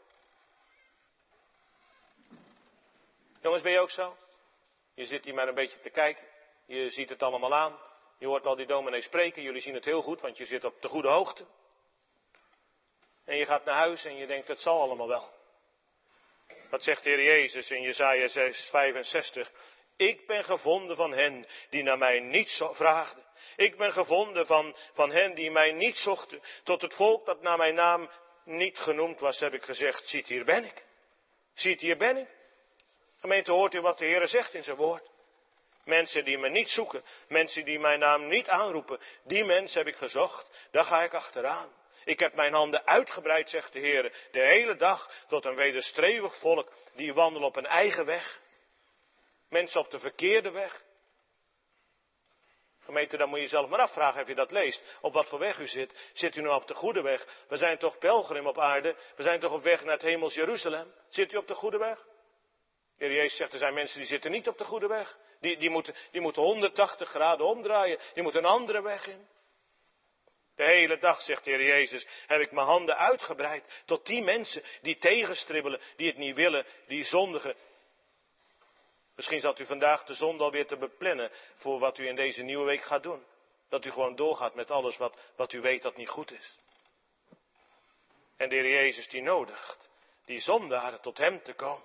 Jongens, ben je ook zo? Je zit hier maar een beetje te kijken. Je ziet het allemaal aan. Je hoort al die dominees spreken. Jullie zien het heel goed, want je zit op de goede hoogte. En je gaat naar huis en je denkt: het zal allemaal wel. Wat zegt de Heer Jezus in Jesaja 6:65? Ik ben gevonden van hen die naar mij niet vraagden. Ik ben gevonden van hen die mij niet zochten. Tot het volk dat naar mijn naam niet genoemd was, heb ik gezegd: ziet, hier ben ik. Ziet, hier ben ik. Gemeente, hoort u wat de Heer zegt in zijn woord? Mensen die me niet zoeken, mensen die mijn naam niet aanroepen, die mensen heb ik gezocht, daar ga ik achteraan. Ik heb mijn handen uitgebreid, zegt de Heer, de hele dag tot een wederstrevig volk die wandelen op een eigen weg. Mensen op de verkeerde weg. Gemeente, dan moet je jezelf maar afvragen of je dat leest. Op wat voor weg u zit. Zit u nou op de goede weg? We zijn toch pelgrim op aarde? We zijn toch op weg naar het hemels Jeruzalem? Zit u op de goede weg? De Heer Jezus zegt, er zijn mensen die zitten niet op de goede weg. Die moeten 180 graden omdraaien. Die moeten een andere weg in. De hele dag, zegt de Heer Jezus, heb ik mijn handen uitgebreid tot die mensen die tegenstribbelen, die het niet willen, die zondigen. Misschien zat u vandaag de zonde alweer te beplannen voor wat u in deze nieuwe week gaat doen. Dat u gewoon doorgaat met alles wat u weet dat niet goed is. En de Heer Jezus die nodigt die zondaren tot hem te komen.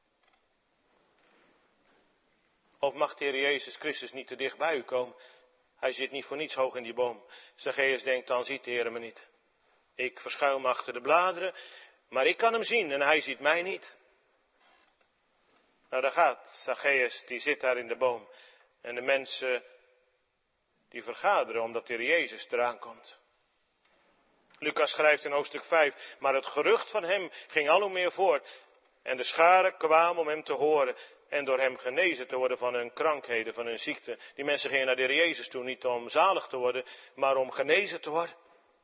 Of mag de Heer Jezus Christus niet te dicht bij u komen? Hij zit niet voor niets hoog in die boom. Zacchaeus denkt, dan ziet de Heer me niet. Ik verschuil me achter de bladeren, maar ik kan hem zien en hij ziet mij niet. Nou, daar gaat Zacchaeus, die zit daar in de boom. En de mensen, die vergaderen omdat de Heer Jezus eraan komt. Lucas schrijft in hoofdstuk 5, maar het gerucht van hem ging al hoe meer voort. En de scharen kwamen om hem te horen en door hem genezen te worden van hun krankheden, van hun ziekte. Die mensen gingen naar de Heer Jezus toe, niet om zalig te worden, maar om genezen te worden.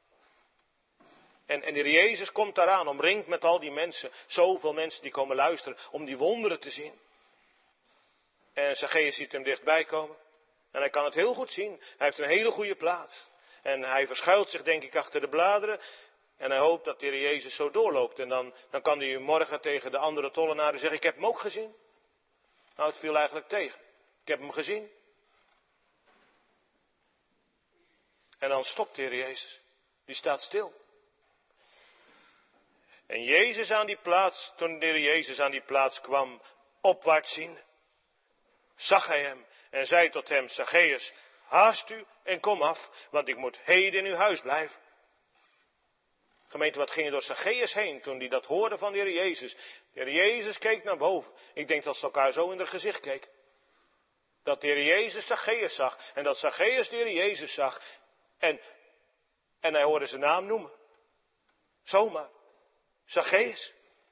En de Heer Jezus komt daaraan, omringd met al die mensen. Zoveel mensen die komen luisteren om die wonderen te zien. En Zacchaeus ziet hem dichtbij komen. En hij kan het heel goed zien. Hij heeft een hele goede plaats. En hij verschuilt zich denk ik achter de bladeren. En hij hoopt dat de Heer Jezus zo doorloopt. En dan kan hij morgen tegen de andere tollenaren zeggen, ik heb hem ook gezien. Nou, het viel eigenlijk tegen. Ik heb hem gezien. En dan stopt de Heer Jezus. Die staat stil. En Jezus aan die plaats, toen de Heer Jezus aan die plaats kwam, opwaarts ziende, zag hij hem en zei tot hem, Zacchaeus, haast u en kom af, want ik moet heden in uw huis blijven. Gemeente, wat ging er door Zacchaeus heen toen hij dat hoorde van de Heer Jezus? De Heer Jezus keek naar boven. Ik denk dat ze elkaar zo in het gezicht keken. Dat de Heer Jezus Zacchaeus zag en dat Zacchaeus de Heer Jezus zag. En hij hoorde zijn naam noemen. Zomaar. Zacchaeus.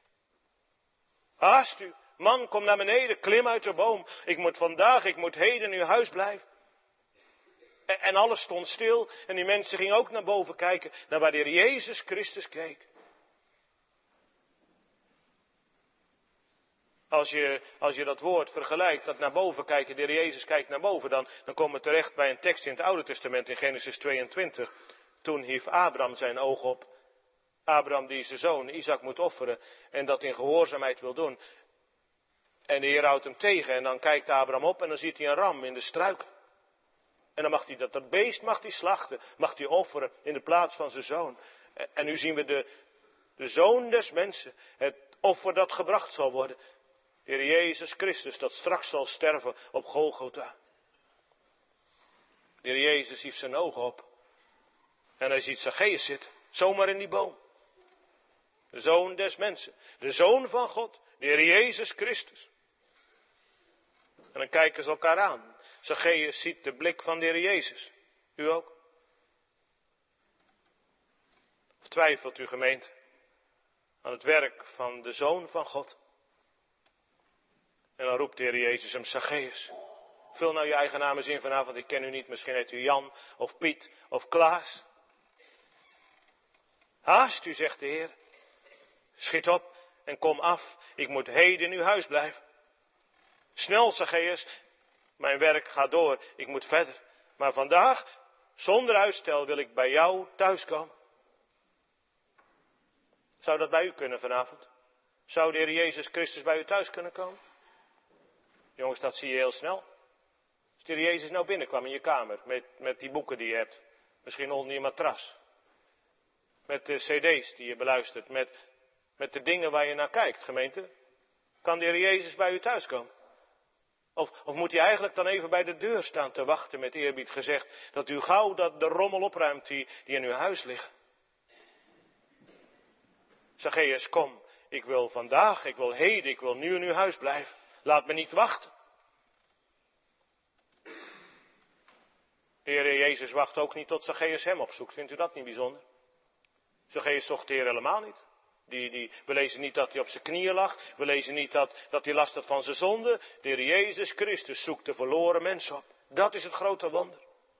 Haast u. Man, kom naar beneden, klim uit de boom. Ik moet heden in uw huis blijven. En alles stond stil. En die mensen gingen ook naar boven kijken. Naar waar de Heer Jezus Christus keek. Als je dat woord vergelijkt, dat naar boven kijken, de Heer Jezus kijkt naar boven, dan komen we terecht bij een tekst in het Oude Testament in Genesis 22. Toen hief Abraham zijn oog op. Abraham die zijn zoon Isaac moet offeren en dat in gehoorzaamheid wil doen. En de Heer houdt hem tegen en dan kijkt Abraham op en dan ziet hij een ram in de struiken. En dan mag hij dat beest slachten, mag hij offeren in de plaats van zijn zoon. En nu zien we de zoon des mensen, het offer dat gebracht zal worden. De Heer Jezus Christus dat straks zal sterven op Golgotha. De Heer Jezus hief zijn ogen op en hij ziet Zacchaeus zitten, zomaar in die boom. De zoon des mensen, de zoon van God, de Heer Jezus Christus. En dan kijken ze elkaar aan. Zacchaeus ziet de blik van de Heer Jezus. U ook? Of twijfelt u, gemeente, aan het werk van de Zoon van God? En dan roept de Heer Jezus hem, Zacchaeus. Vul nou je eigen naam eens in vanavond, ik ken u niet. Misschien heet u Jan of Piet of Klaas. Haast u, zegt de Heer. Schiet op en kom af. Ik moet heden in uw huis blijven. Snel, Zacchaeus. Mijn werk gaat door. Ik moet verder. Maar vandaag, zonder uitstel, wil ik bij jou thuiskomen. Zou dat bij u kunnen vanavond? Zou de Heer Jezus Christus bij u thuis kunnen komen? Jongens, dat zie je heel snel. Als de Heer Jezus nou binnenkwam in je kamer met die boeken die je hebt. Misschien onder je matras. Met de cd's die je beluistert. Met de dingen waar je naar kijkt, gemeente. Kan de Heer Jezus bij u thuiskomen? Of moet hij eigenlijk dan even bij de deur staan te wachten, met eerbied gezegd, dat u gauw de rommel opruimt die in uw huis ligt? Zacchaeus, kom, ik wil vandaag, ik wil heden, ik wil nu in uw huis blijven. Laat me niet wachten. De Heer Jezus wacht ook niet tot Zacchaeus hem opzoekt. Vindt u dat niet bijzonder? Zacchaeus zocht de Heer helemaal niet. We lezen niet dat hij op zijn knieën lag. We lezen niet dat hij last had van zijn zonde. De Heer Jezus Christus zoekt de verloren mens op. Dat is het grote wonder.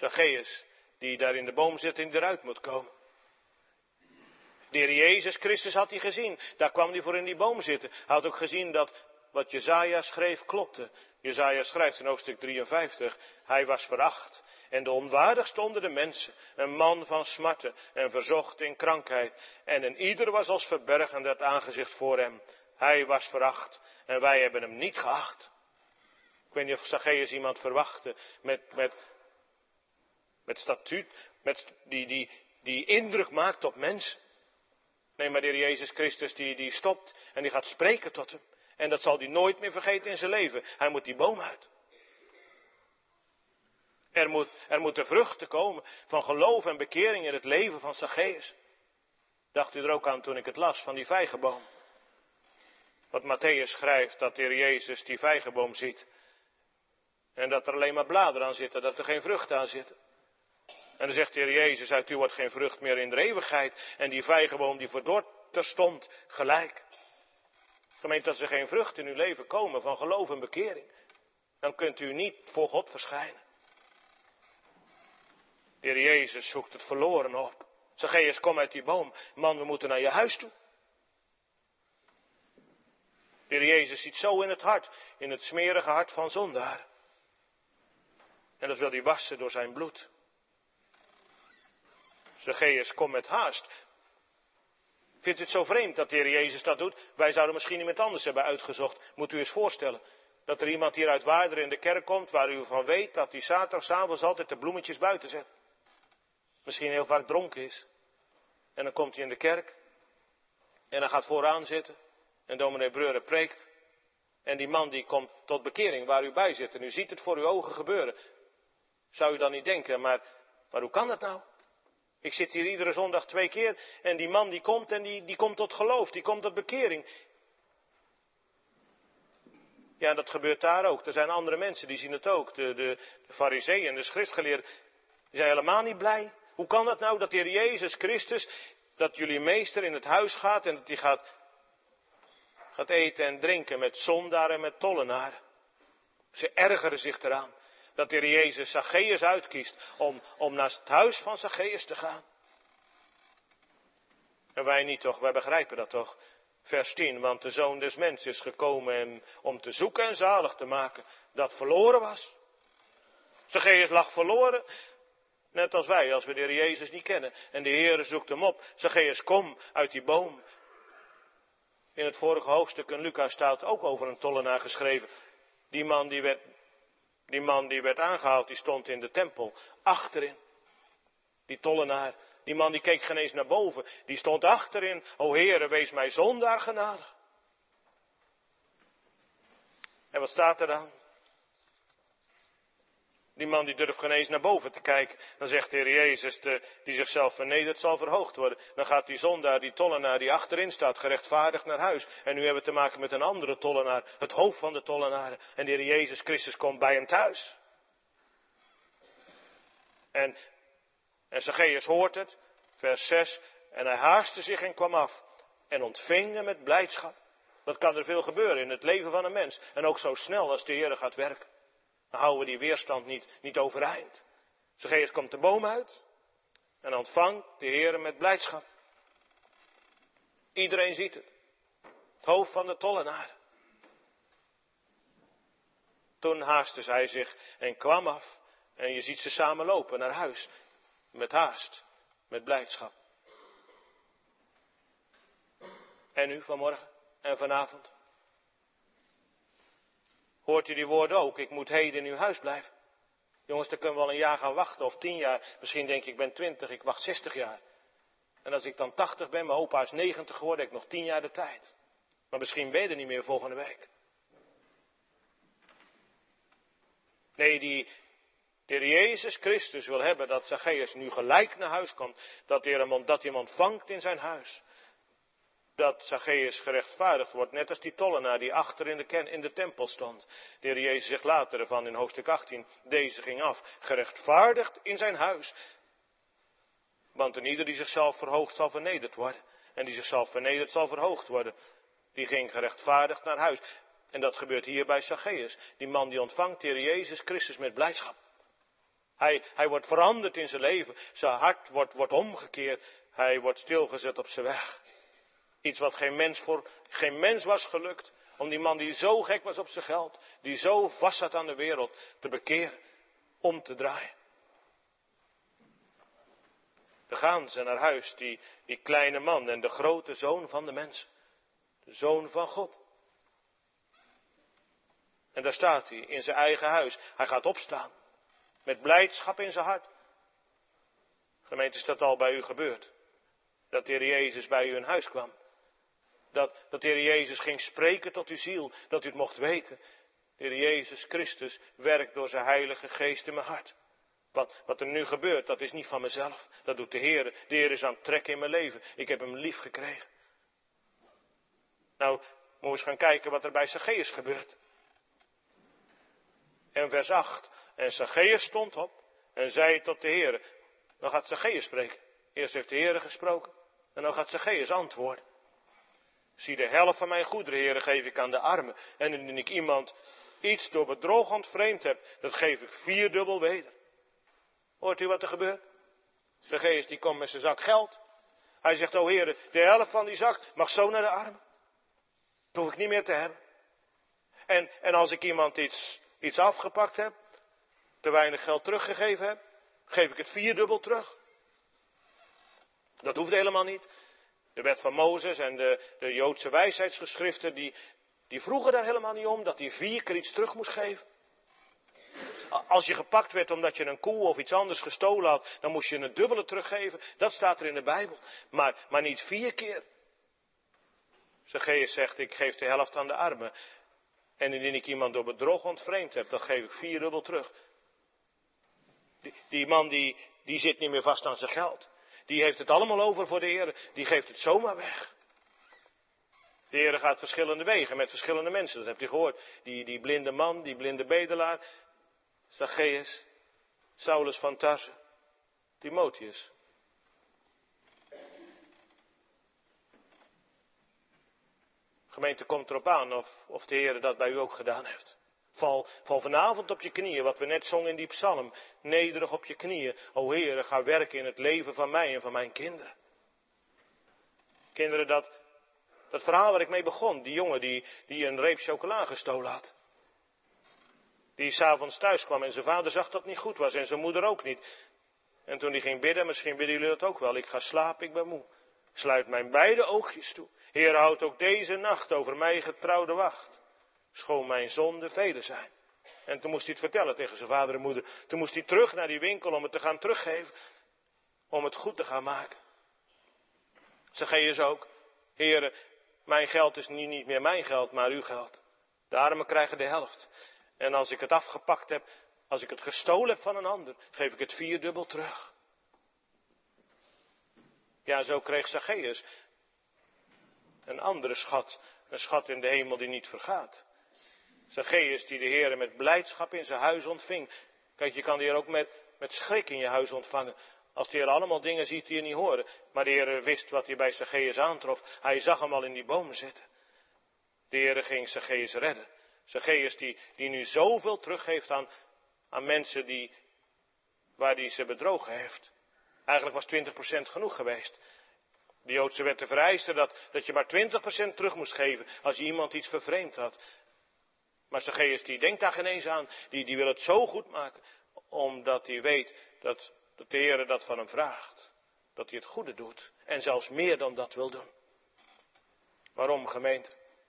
Zacchaeus, die daar in de boom zit en eruit moet komen. De Heer Jezus Christus had hij gezien. Daar kwam hij voor in die boom zitten. Hij had ook gezien dat wat Jesaja schreef klopte. Jesaja schrijft in hoofdstuk 53. Hij was veracht en de onwaardigste onder de mensen. Een man van smarten en verzocht in krankheid. En een ieder was als verbergende het aangezicht voor hem. Hij was veracht en wij hebben hem niet geacht. Ik weet niet of Zacchaeus iemand verwachtte met statuut, die indruk maakt op mensen. Nee, maar de Heer Jezus Christus die stopt en die gaat spreken tot hem. En dat zal hij nooit meer vergeten in zijn leven. Hij moet die boom uit. Er moeten vruchten komen van geloof en bekering in het leven van Zacchaeus. Dacht u er ook aan toen ik het las van die vijgenboom. Wat Matthäus schrijft, dat de Heer Jezus die vijgenboom ziet. En dat er alleen maar bladeren aan zitten, dat er geen vruchten aan zitten. En dan zegt de Heer Jezus, uit u wordt geen vrucht meer in de eeuwigheid. En die vijgenboom die verdord stond, gelijk. Gemeente, als er geen vruchten in uw leven komen van geloof en bekering, dan kunt u niet voor God verschijnen. De Heer Jezus zoekt het verloren op. Zacchaeus, kom uit die boom. Man, we moeten naar je huis toe. De Heer Jezus ziet zo in het hart, in het smerige hart van zondaar. En dat wil hij wassen door zijn bloed. Zacchaeus, kom met haast. Vindt u het zo vreemd dat de Heer Jezus dat doet? Wij zouden misschien iemand anders hebben uitgezocht. Moet u eens voorstellen dat er iemand hier uit Waarderen in de kerk komt, waar u van weet dat hij zaterdagavond altijd de bloemetjes buiten zet. Misschien heel vaak dronken is. En dan komt hij in de kerk. En dan gaat vooraan zitten. En dominee Breuren preekt. En die man die komt tot bekering waar u bij zit. En u ziet het voor uw ogen gebeuren. Zou u dan niet denken, maar hoe kan dat nou? Ik zit hier iedere zondag 2 keer. En die man die komt en die komt tot geloof. Die komt tot bekering. Ja, dat gebeurt daar ook. Er zijn andere mensen die zien het ook. De farizeeën en de schriftgeleerden. Die zijn helemaal niet blij. Hoe kan het nou dat de Heer Jezus Christus, dat jullie meester in het huis gaat en dat hij gaat eten en drinken met zondaren en met tollenaren. Ze ergeren zich eraan dat de Heer Jezus Zacchaeus uitkiest om naar het huis van Zacchaeus te gaan. En wij niet toch, wij begrijpen dat toch. Vers 10, want de Zoon des Mensen is gekomen om te zoeken en zalig te maken dat verloren was. Zacchaeus lag verloren. Net als wij, als we de Heer Jezus niet kennen. En de Heer zoekt hem op. Zacchaeus, kom uit die boom. In het vorige hoofdstuk in Lucas staat ook over een tollenaar geschreven. Die man die werd aangehaald, die stond in de tempel. Achterin. Die tollenaar. Die man die keek geen eens naar boven. Die stond achterin. O Heere, wees mij zondaar genadig. En wat staat er dan? Die man die durft geen eens naar boven te kijken. Dan zegt de Heer Jezus, die zichzelf vernedert, zal verhoogd worden. Dan gaat die zondaar, die tollenaar die achterin staat, gerechtvaardigd naar huis. En nu hebben we te maken met een andere tollenaar, het hoofd van de tollenaren. En de Heer Jezus Christus komt bij hem thuis. En Zacchaeus hoort het, vers 6. En hij haastte zich en kwam af. En ontving hem met blijdschap. Dat kan er veel gebeuren in het leven van een mens. En ook zo snel als de Heer gaat werken. Dan houden we die weerstand niet overeind. Zacchaeus komt de boom uit. En ontvangt de Heer met blijdschap. Iedereen ziet het. Het hoofd van de tollenaar. Toen haastte hij zich en kwam af. En je ziet ze samen lopen naar huis. Met haast. Met blijdschap. En u vanmorgen en vanavond? Hoort u die woorden ook? Ik moet heden in uw huis blijven. Jongens, dan kunnen we wel een jaar gaan wachten of 10 jaar. Misschien denk ik ben 20, ik wacht 60 jaar. En als ik dan 80 ben, mijn opa is 90 geworden, heb ik nog 10 jaar de tijd. Maar misschien ben je er niet meer volgende week. Nee, de Heer Jezus Christus wil hebben dat Zacchaeus nu gelijk naar huis komt. Dat hij hem ontvangt in zijn huis. Dat Zacchaeus gerechtvaardigd wordt, net als die tollenaar die achter in de tempel stond. De Heer Jezus zegt later ervan in hoofdstuk 18, deze ging af, gerechtvaardigd in zijn huis. Want een ieder die zichzelf verhoogt zal vernederd worden. En die zichzelf vernederd zal verhoogd worden. Die ging gerechtvaardigd naar huis. En dat gebeurt hier bij Zacchaeus. Die man die ontvangt de Heer Jezus Christus met blijdschap. Hij wordt veranderd in zijn leven. Zijn hart wordt omgekeerd. Hij wordt stilgezet op zijn weg. Iets wat geen mens was gelukt. Om die man die zo gek was op zijn geld. Die zo vast zat aan de wereld. Te bekeren. Om te draaien. Dan gaan ze naar huis. Die kleine man en de grote zoon van de mensen. De zoon van God. En daar staat hij in zijn eigen huis. Hij gaat opstaan. Met blijdschap in zijn hart. Gemeente, is dat al bij u gebeurd? Dat de Heer Jezus bij u in huis kwam. Dat de Heer Jezus ging spreken tot uw ziel. Dat u het mocht weten. De Heer Jezus Christus werkt door zijn Heilige Geest in mijn hart. Wat er nu gebeurt, dat is niet van mezelf. Dat doet de Heer. De Heer is aan het trekken in mijn leven. Ik heb hem lief gekregen. Nou, moeten we eens gaan kijken wat er bij Zacchaeus gebeurt. En vers 8. En Zacchaeus stond op en zei tot de Heer. Dan gaat Zacchaeus spreken. Eerst heeft de Heer gesproken. En dan gaat Zacchaeus antwoorden. Zie, de helft van mijn goederen, Heer, geef ik aan de armen. En indien ik iemand iets door bedrog ontvreemd heb, dat geef ik 4-dubbel weder. Hoort u wat er gebeurt? Zacchaeus die komt met zijn zak geld. Hij zegt, o Heer, de helft van die zak mag zo naar de armen. Dat hoef ik niet meer te hebben. En als ik iemand iets afgepakt heb, te weinig geld teruggegeven heb, geef ik het 4-dubbel terug. Dat hoeft helemaal niet. De wet van Mozes en de Joodse wijsheidsgeschriften, die vroegen daar helemaal niet om, dat hij 4 keer iets terug moest geven. Als je gepakt werd omdat je een koe of iets anders gestolen had, dan moest je een dubbele teruggeven. Dat staat er in de Bijbel. Maar niet 4 keer. Zacchaeus zegt, ik geef de helft aan de armen. En indien ik iemand door bedrog ontvreemd heb, dan geef ik 4-dubbel terug. Die man die zit niet meer vast aan zijn geld. Die heeft het allemaal over voor de Heer. Die geeft het zomaar weg. De Heer gaat verschillende wegen met verschillende mensen. Dat hebt u gehoord. Die blinde man, die blinde bedelaar. Zacchaeus. Saulus van Tarse. Timotheus. Gemeente, komt erop aan of de Heer dat bij u ook gedaan heeft. Val vanavond op je knieën, wat we net zongen in die psalm. Nederig op je knieën. O Heer, ga werken in het leven van mij en van mijn kinderen. Kinderen, dat verhaal waar ik mee begon. Die jongen die een reep chocola gestolen had. Die 's avonds thuis kwam en zijn vader zag dat het niet goed was. En zijn moeder ook niet. En toen hij ging bidden, misschien bidden jullie dat ook wel. Ik ga slapen, ik ben moe. Sluit mijn beide oogjes toe. Heer, houd ook deze nacht over mij getrouwde wacht. Schoon mijn zonden vele zijn. En toen moest hij het vertellen tegen zijn vader en moeder. Toen moest hij terug naar die winkel om het te gaan teruggeven. Om het goed te gaan maken. Zacchaeus ook. Heer, mijn geld is niet meer mijn geld, maar uw geld. De armen krijgen de helft. En als ik het afgepakt heb, als ik het gestolen heb van een ander, geef ik het 4-dubbel terug. Ja, zo kreeg Zacchaeus een andere schat. Een schat in de hemel die niet vergaat. Zacchaeus die de Heer met blijdschap in zijn huis ontving. Kijk, je kan de Heer ook met schrik in je huis ontvangen. Als de Heer allemaal dingen ziet die je niet horen. Maar de Heer wist wat hij bij Zacchaeus aantrof. Hij zag hem al in die boom zitten. De Heer ging Zacchaeus redden. Zacchaeus die nu zoveel teruggeeft aan mensen waar hij ze bedrogen heeft. Eigenlijk was 20% genoeg geweest. De Joodse wetten vereisten dat je maar 20% terug moest geven als je iemand iets vervreemd had. Maar Zacchaeus die denkt daar geen eens aan. Die wil het zo goed maken. Omdat hij weet dat de Heer dat van hem vraagt. Dat hij het goede doet. En zelfs meer dan dat wil doen. Waarom, gemeente?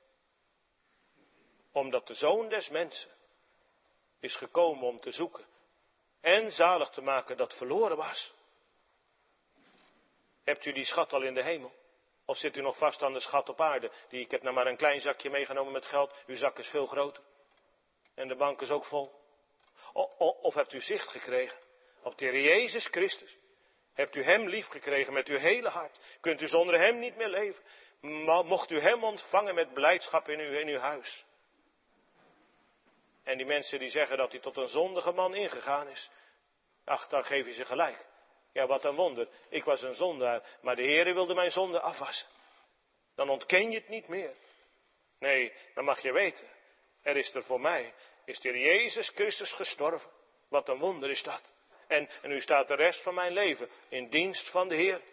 Omdat de Zoon des Mensen is gekomen om te zoeken. En zalig te maken dat verloren was. Hebt u die schat al in de hemel? Of zit u nog vast aan de schat op aarde? Ik heb nou maar een klein zakje meegenomen met geld. Uw zak is veel groter. En de bank is ook vol. Of hebt u zicht gekregen op de Heer Jezus Christus? Hebt u hem lief gekregen met uw hele hart? Kunt u zonder hem niet meer leven? Mocht u hem ontvangen met blijdschap in uw huis? En die mensen die zeggen dat hij tot een zondige man ingegaan is. Ach, dan geef je ze gelijk. Ja, wat een wonder. Ik was een zondaar, maar de Heer wilde mijn zonde afwassen. Dan ontken je het niet meer. Nee, dan mag je weten. Er is er voor mij, is de Heer Jezus Christus gestorven. Wat een wonder is dat. En u staat de rest van mijn leven in dienst van de Heer.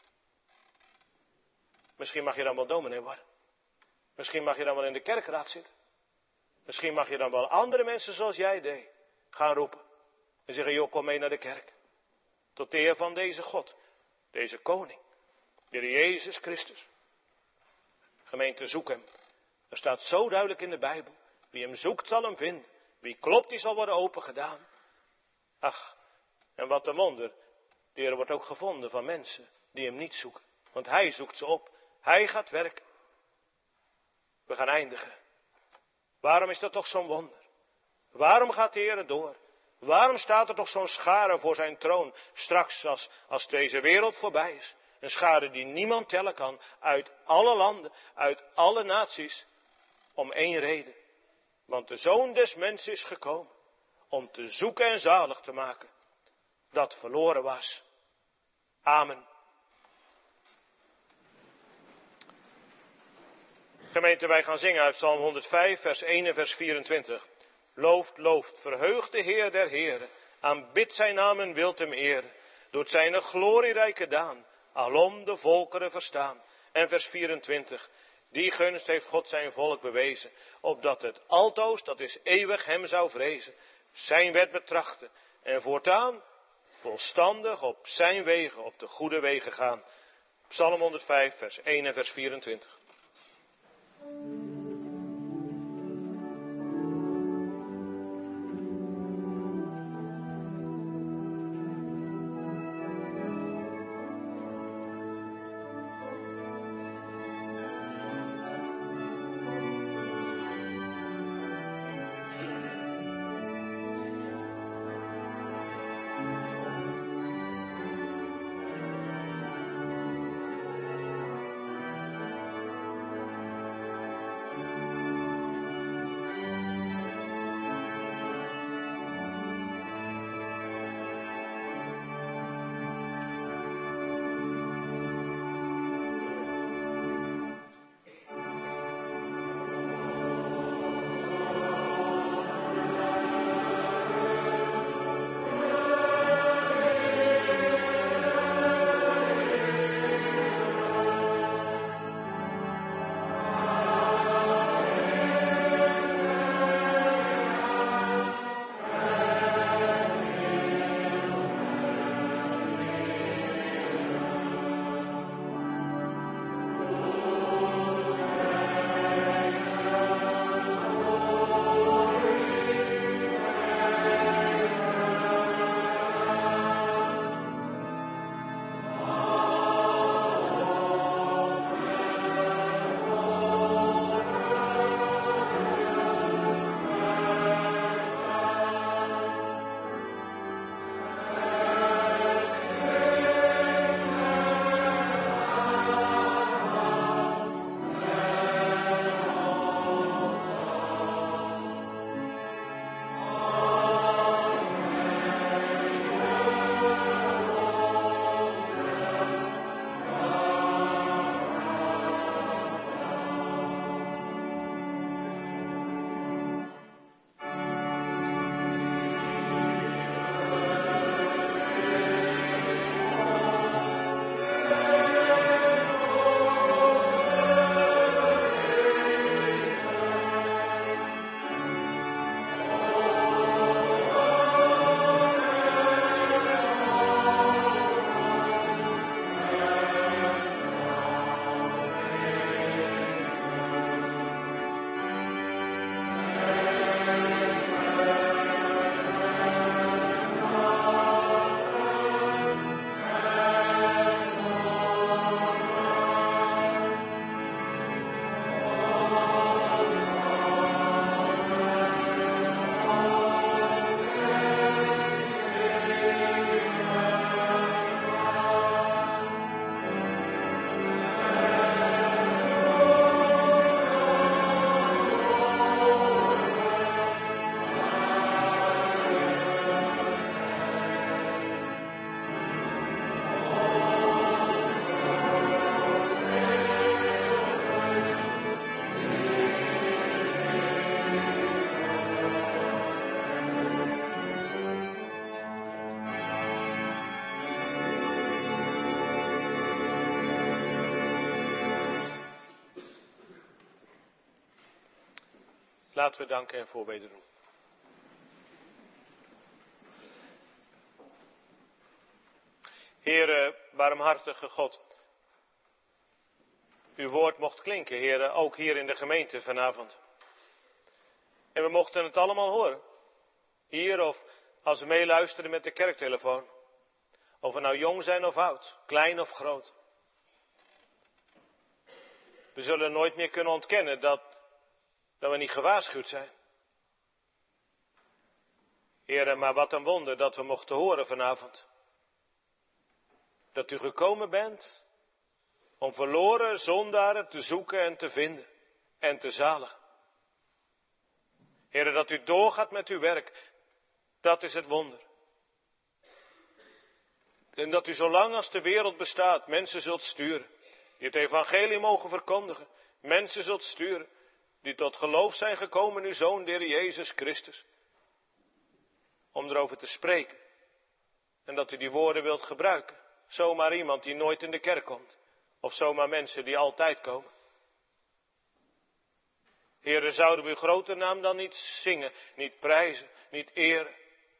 Misschien mag je dan wel dominee worden. Misschien mag je dan wel in de kerkraad zitten. Misschien mag je dan wel andere mensen zoals jij deed gaan roepen. En zeggen, joh, kom mee naar de kerk. Tot de eer van deze God. Deze koning. De Heer Jezus Christus. Gemeente, zoek hem. Er staat zo duidelijk in de Bijbel. Wie hem zoekt zal hem vinden. Wie klopt, die zal worden opengedaan. Ach, en wat een wonder. De Heer wordt ook gevonden van mensen die hem niet zoeken. Want hij zoekt ze op. Hij gaat werken. We gaan eindigen. Waarom is dat toch zo'n wonder? Waarom gaat de Heer door? Waarom staat er toch zo'n schare voor zijn troon? Straks als deze wereld voorbij is. Een schare die niemand tellen kan. Uit alle landen, uit alle naties. Om één reden. Want de Zoon des Mensen is gekomen. Om te zoeken en zalig te maken. Dat verloren was. Amen. Gemeente, wij gaan zingen uit Psalm 105, vers 1 en vers 24. Looft, looft, verheugt de Heer der Heren. Aanbidt zijn naam en wilt hem eren. Doet zijn glorierijke daan. Alom de volkeren verstaan. En vers 24. Die gunst heeft God zijn volk bewezen. Opdat het altoos, dat is eeuwig, hem zou vrezen. Zijn wet betrachten. En voortaan volstandig op zijn wegen, op de goede wegen gaan. Psalm 105, vers 1 en vers 24. Laten we danken en voorbeden doen. Heere, barmhartige God, uw woord mocht klinken, Heere, ook hier in de gemeente vanavond. En we mochten het allemaal horen. Hier of als we meeluisteren met de kerktelefoon. Of we nou jong zijn of oud, klein of groot. We zullen nooit meer kunnen ontkennen dat we niet gewaarschuwd zijn. Heere, maar wat een wonder dat we mochten horen vanavond. Dat u gekomen bent om verloren zondaren te zoeken en te vinden en te zaligen. Heere, dat u doorgaat met uw werk, dat is het wonder. En dat u zolang als de wereld bestaat mensen zult sturen, die het evangelie mogen verkondigen, mensen zult sturen, die tot geloof zijn gekomen in uw Zoon, de Heer Jezus Christus. Om erover te spreken. En dat u die woorden wilt gebruiken. Zomaar iemand die nooit in de kerk komt. Of zomaar mensen die altijd komen. Heere, zouden we uw grote naam dan niet zingen, niet prijzen, niet eren.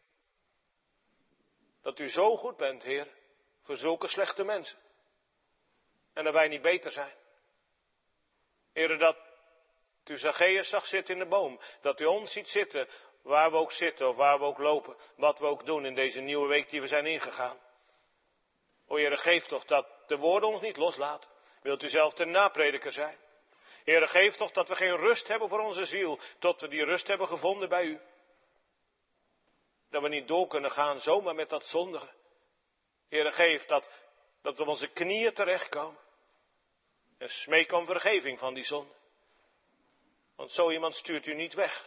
Dat u zo goed bent, Heer, voor zulke slechte mensen. En dat wij niet beter zijn. Heere, dat u Zacchaeus zag zitten in de boom. Dat u ons ziet zitten, waar we ook zitten of waar we ook lopen. Wat we ook doen in deze nieuwe week die we zijn ingegaan. O Heere, geef toch dat de woorden ons niet loslaten. Wilt u zelf de naprediker zijn. Heere, geef toch dat we geen rust hebben voor onze ziel. Tot we die rust hebben gevonden bij u. Dat we niet door kunnen gaan zomaar met dat zondigen. Heere, geef dat we op onze knieën terechtkomen. En smeek om vergeving van die zonde. Want zo iemand stuurt u niet weg.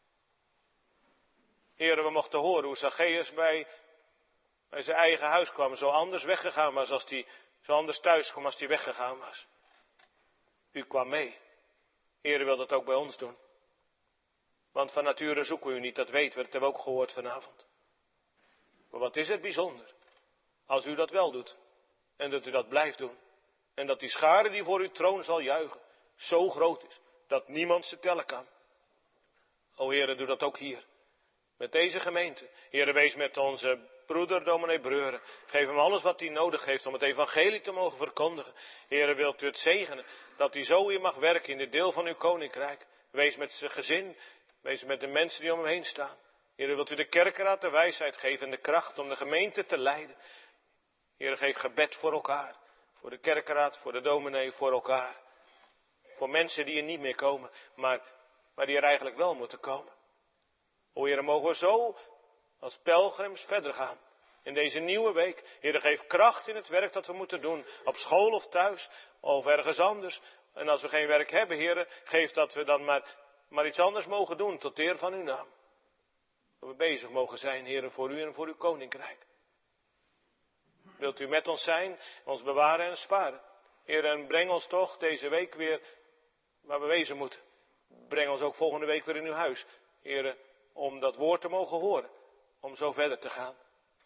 Heere, we mochten horen hoe Zacchaeus bij zijn eigen huis kwam. Zo anders weggegaan was als hij, zo anders thuis kwam als hij weggegaan was. U kwam mee. Heere, wil dat ook bij ons doen. Want van nature zoeken we u niet, dat weten we, dat hebben we ook gehoord vanavond. Maar wat is het bijzonder, als u dat wel doet. En dat u dat blijft doen. En dat die schare die voor uw troon zal juichen, zo groot is, dat niemand ze tellen kan. O Heere, doe dat ook hier. Met deze gemeente. Heere, wees met onze broeder, dominee Breuren. Geef hem alles wat hij nodig heeft om het evangelie te mogen verkondigen. Heere, wilt u het zegenen, dat hij zo hier mag werken in dit deel van uw koninkrijk. Wees met zijn gezin, wees met de mensen die om hem heen staan. Heere, wilt u de kerkenraad de wijsheid geven en de kracht om de gemeente te leiden. Heere, geef gebed voor elkaar. Voor de kerkenraad, voor de dominee, voor elkaar. Voor mensen die er niet meer komen, maar die er eigenlijk wel moeten komen. O Heere, mogen we zo als pelgrims verder gaan. In deze nieuwe week. Heere, geef kracht in het werk dat we moeten doen. Op school of thuis of ergens anders. En als we geen werk hebben, Heere, geef dat we dan maar iets anders mogen doen tot eer van uw naam. Dat we bezig mogen zijn, Heere, voor u en voor uw koninkrijk. Wilt u met ons zijn, ons bewaren en sparen. Heere, en breng ons toch deze week weer waar we wezen moeten. Breng ons ook volgende week weer in uw huis. Heere, om dat woord te mogen horen. Om zo verder te gaan.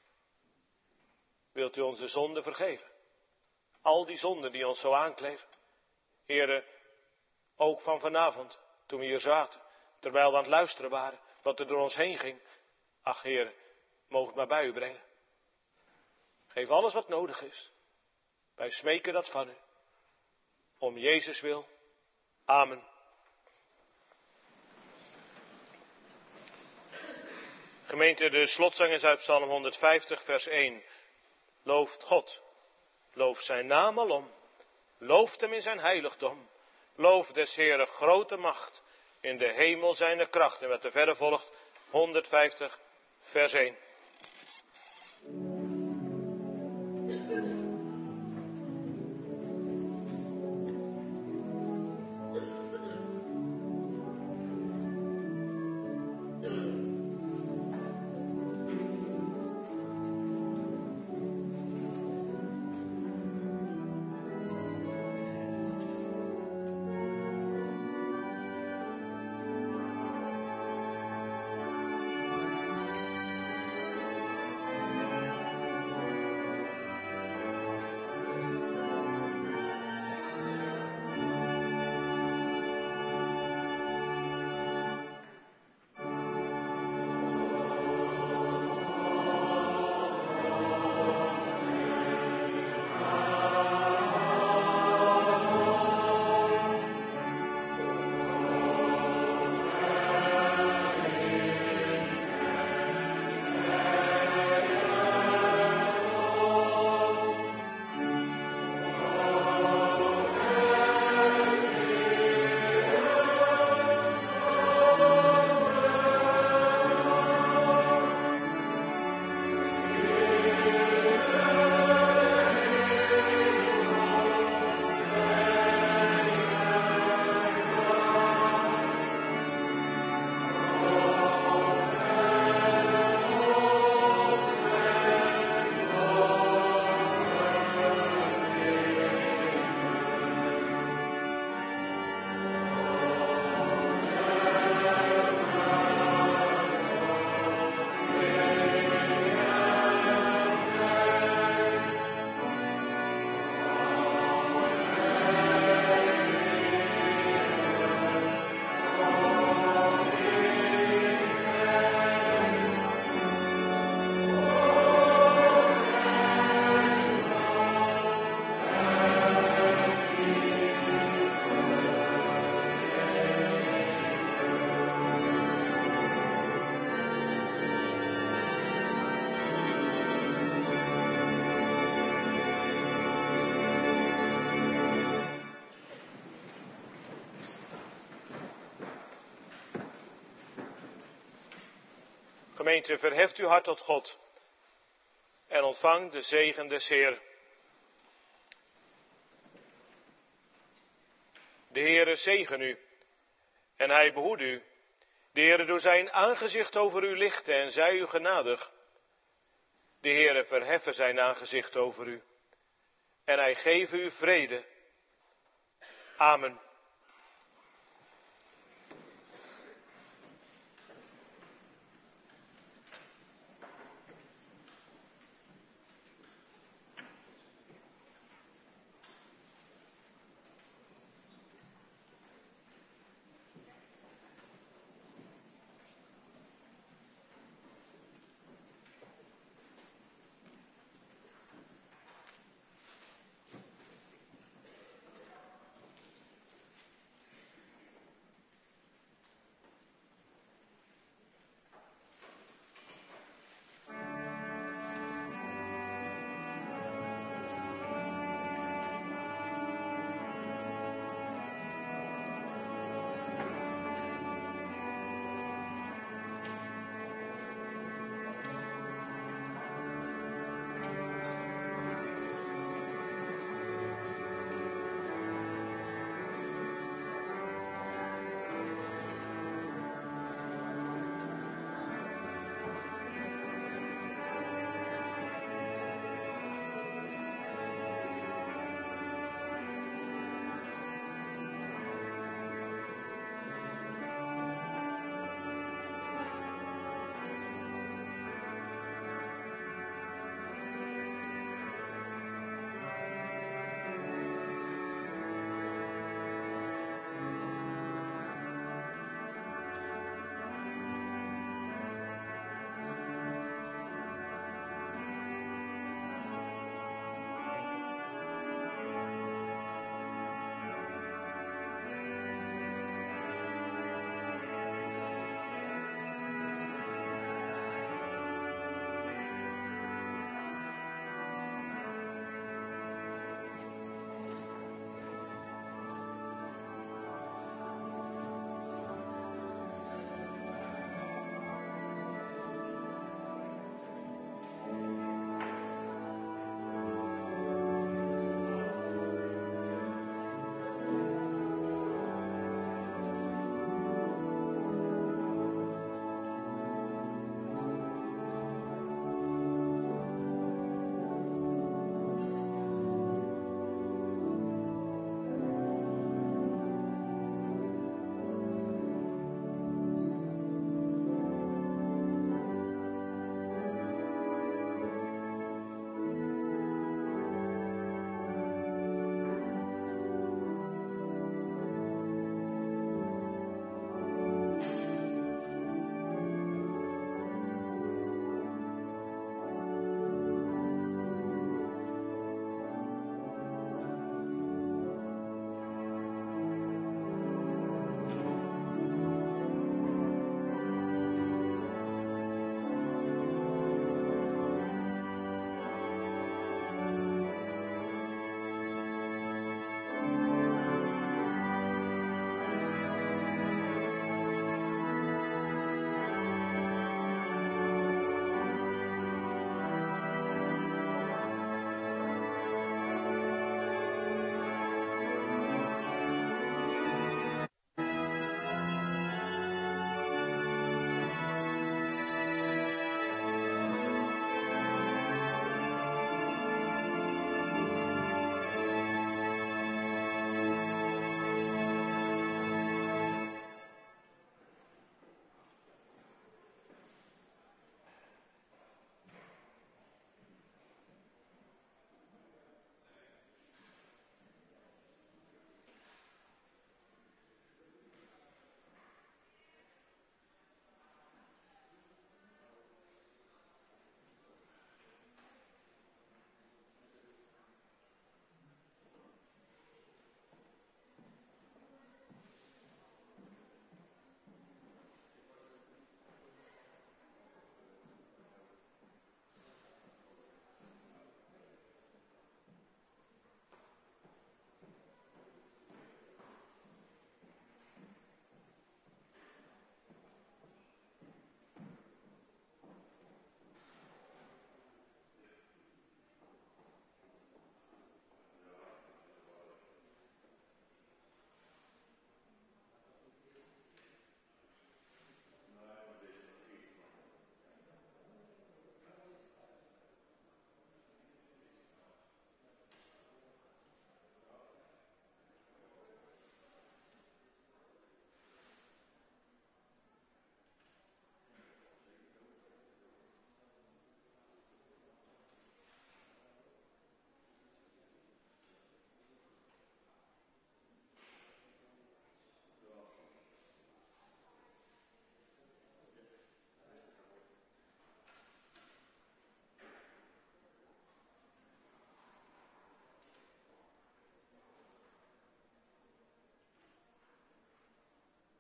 Wilt u onze zonden vergeven. Al die zonden die ons zo aankleven. Heere, ook van vanavond, toen we hier zaten. Terwijl we aan het luisteren waren, wat er door ons heen ging. Ach Heere, mogen het maar bij u brengen. Geef alles wat nodig is. Wij smeken dat van u. Om Jezus wil. Amen. Gemeente, de slotzang is uit Psalm 150, vers 1. Looft God. Loof zijn naam alom. Looft hem in zijn heiligdom. Loof des Heeren grote macht. In de hemel zijn kracht. En wat er verder volgt, 150, vers 1. Gemeente, verheft uw hart tot God en ontvang de zegen des Heer. De Heere zegen u en hij behoede u. De Heere doet zijn aangezicht over u lichten en zij u genadig. De Heere verheffen zijn aangezicht over u en hij geven u vrede. Amen.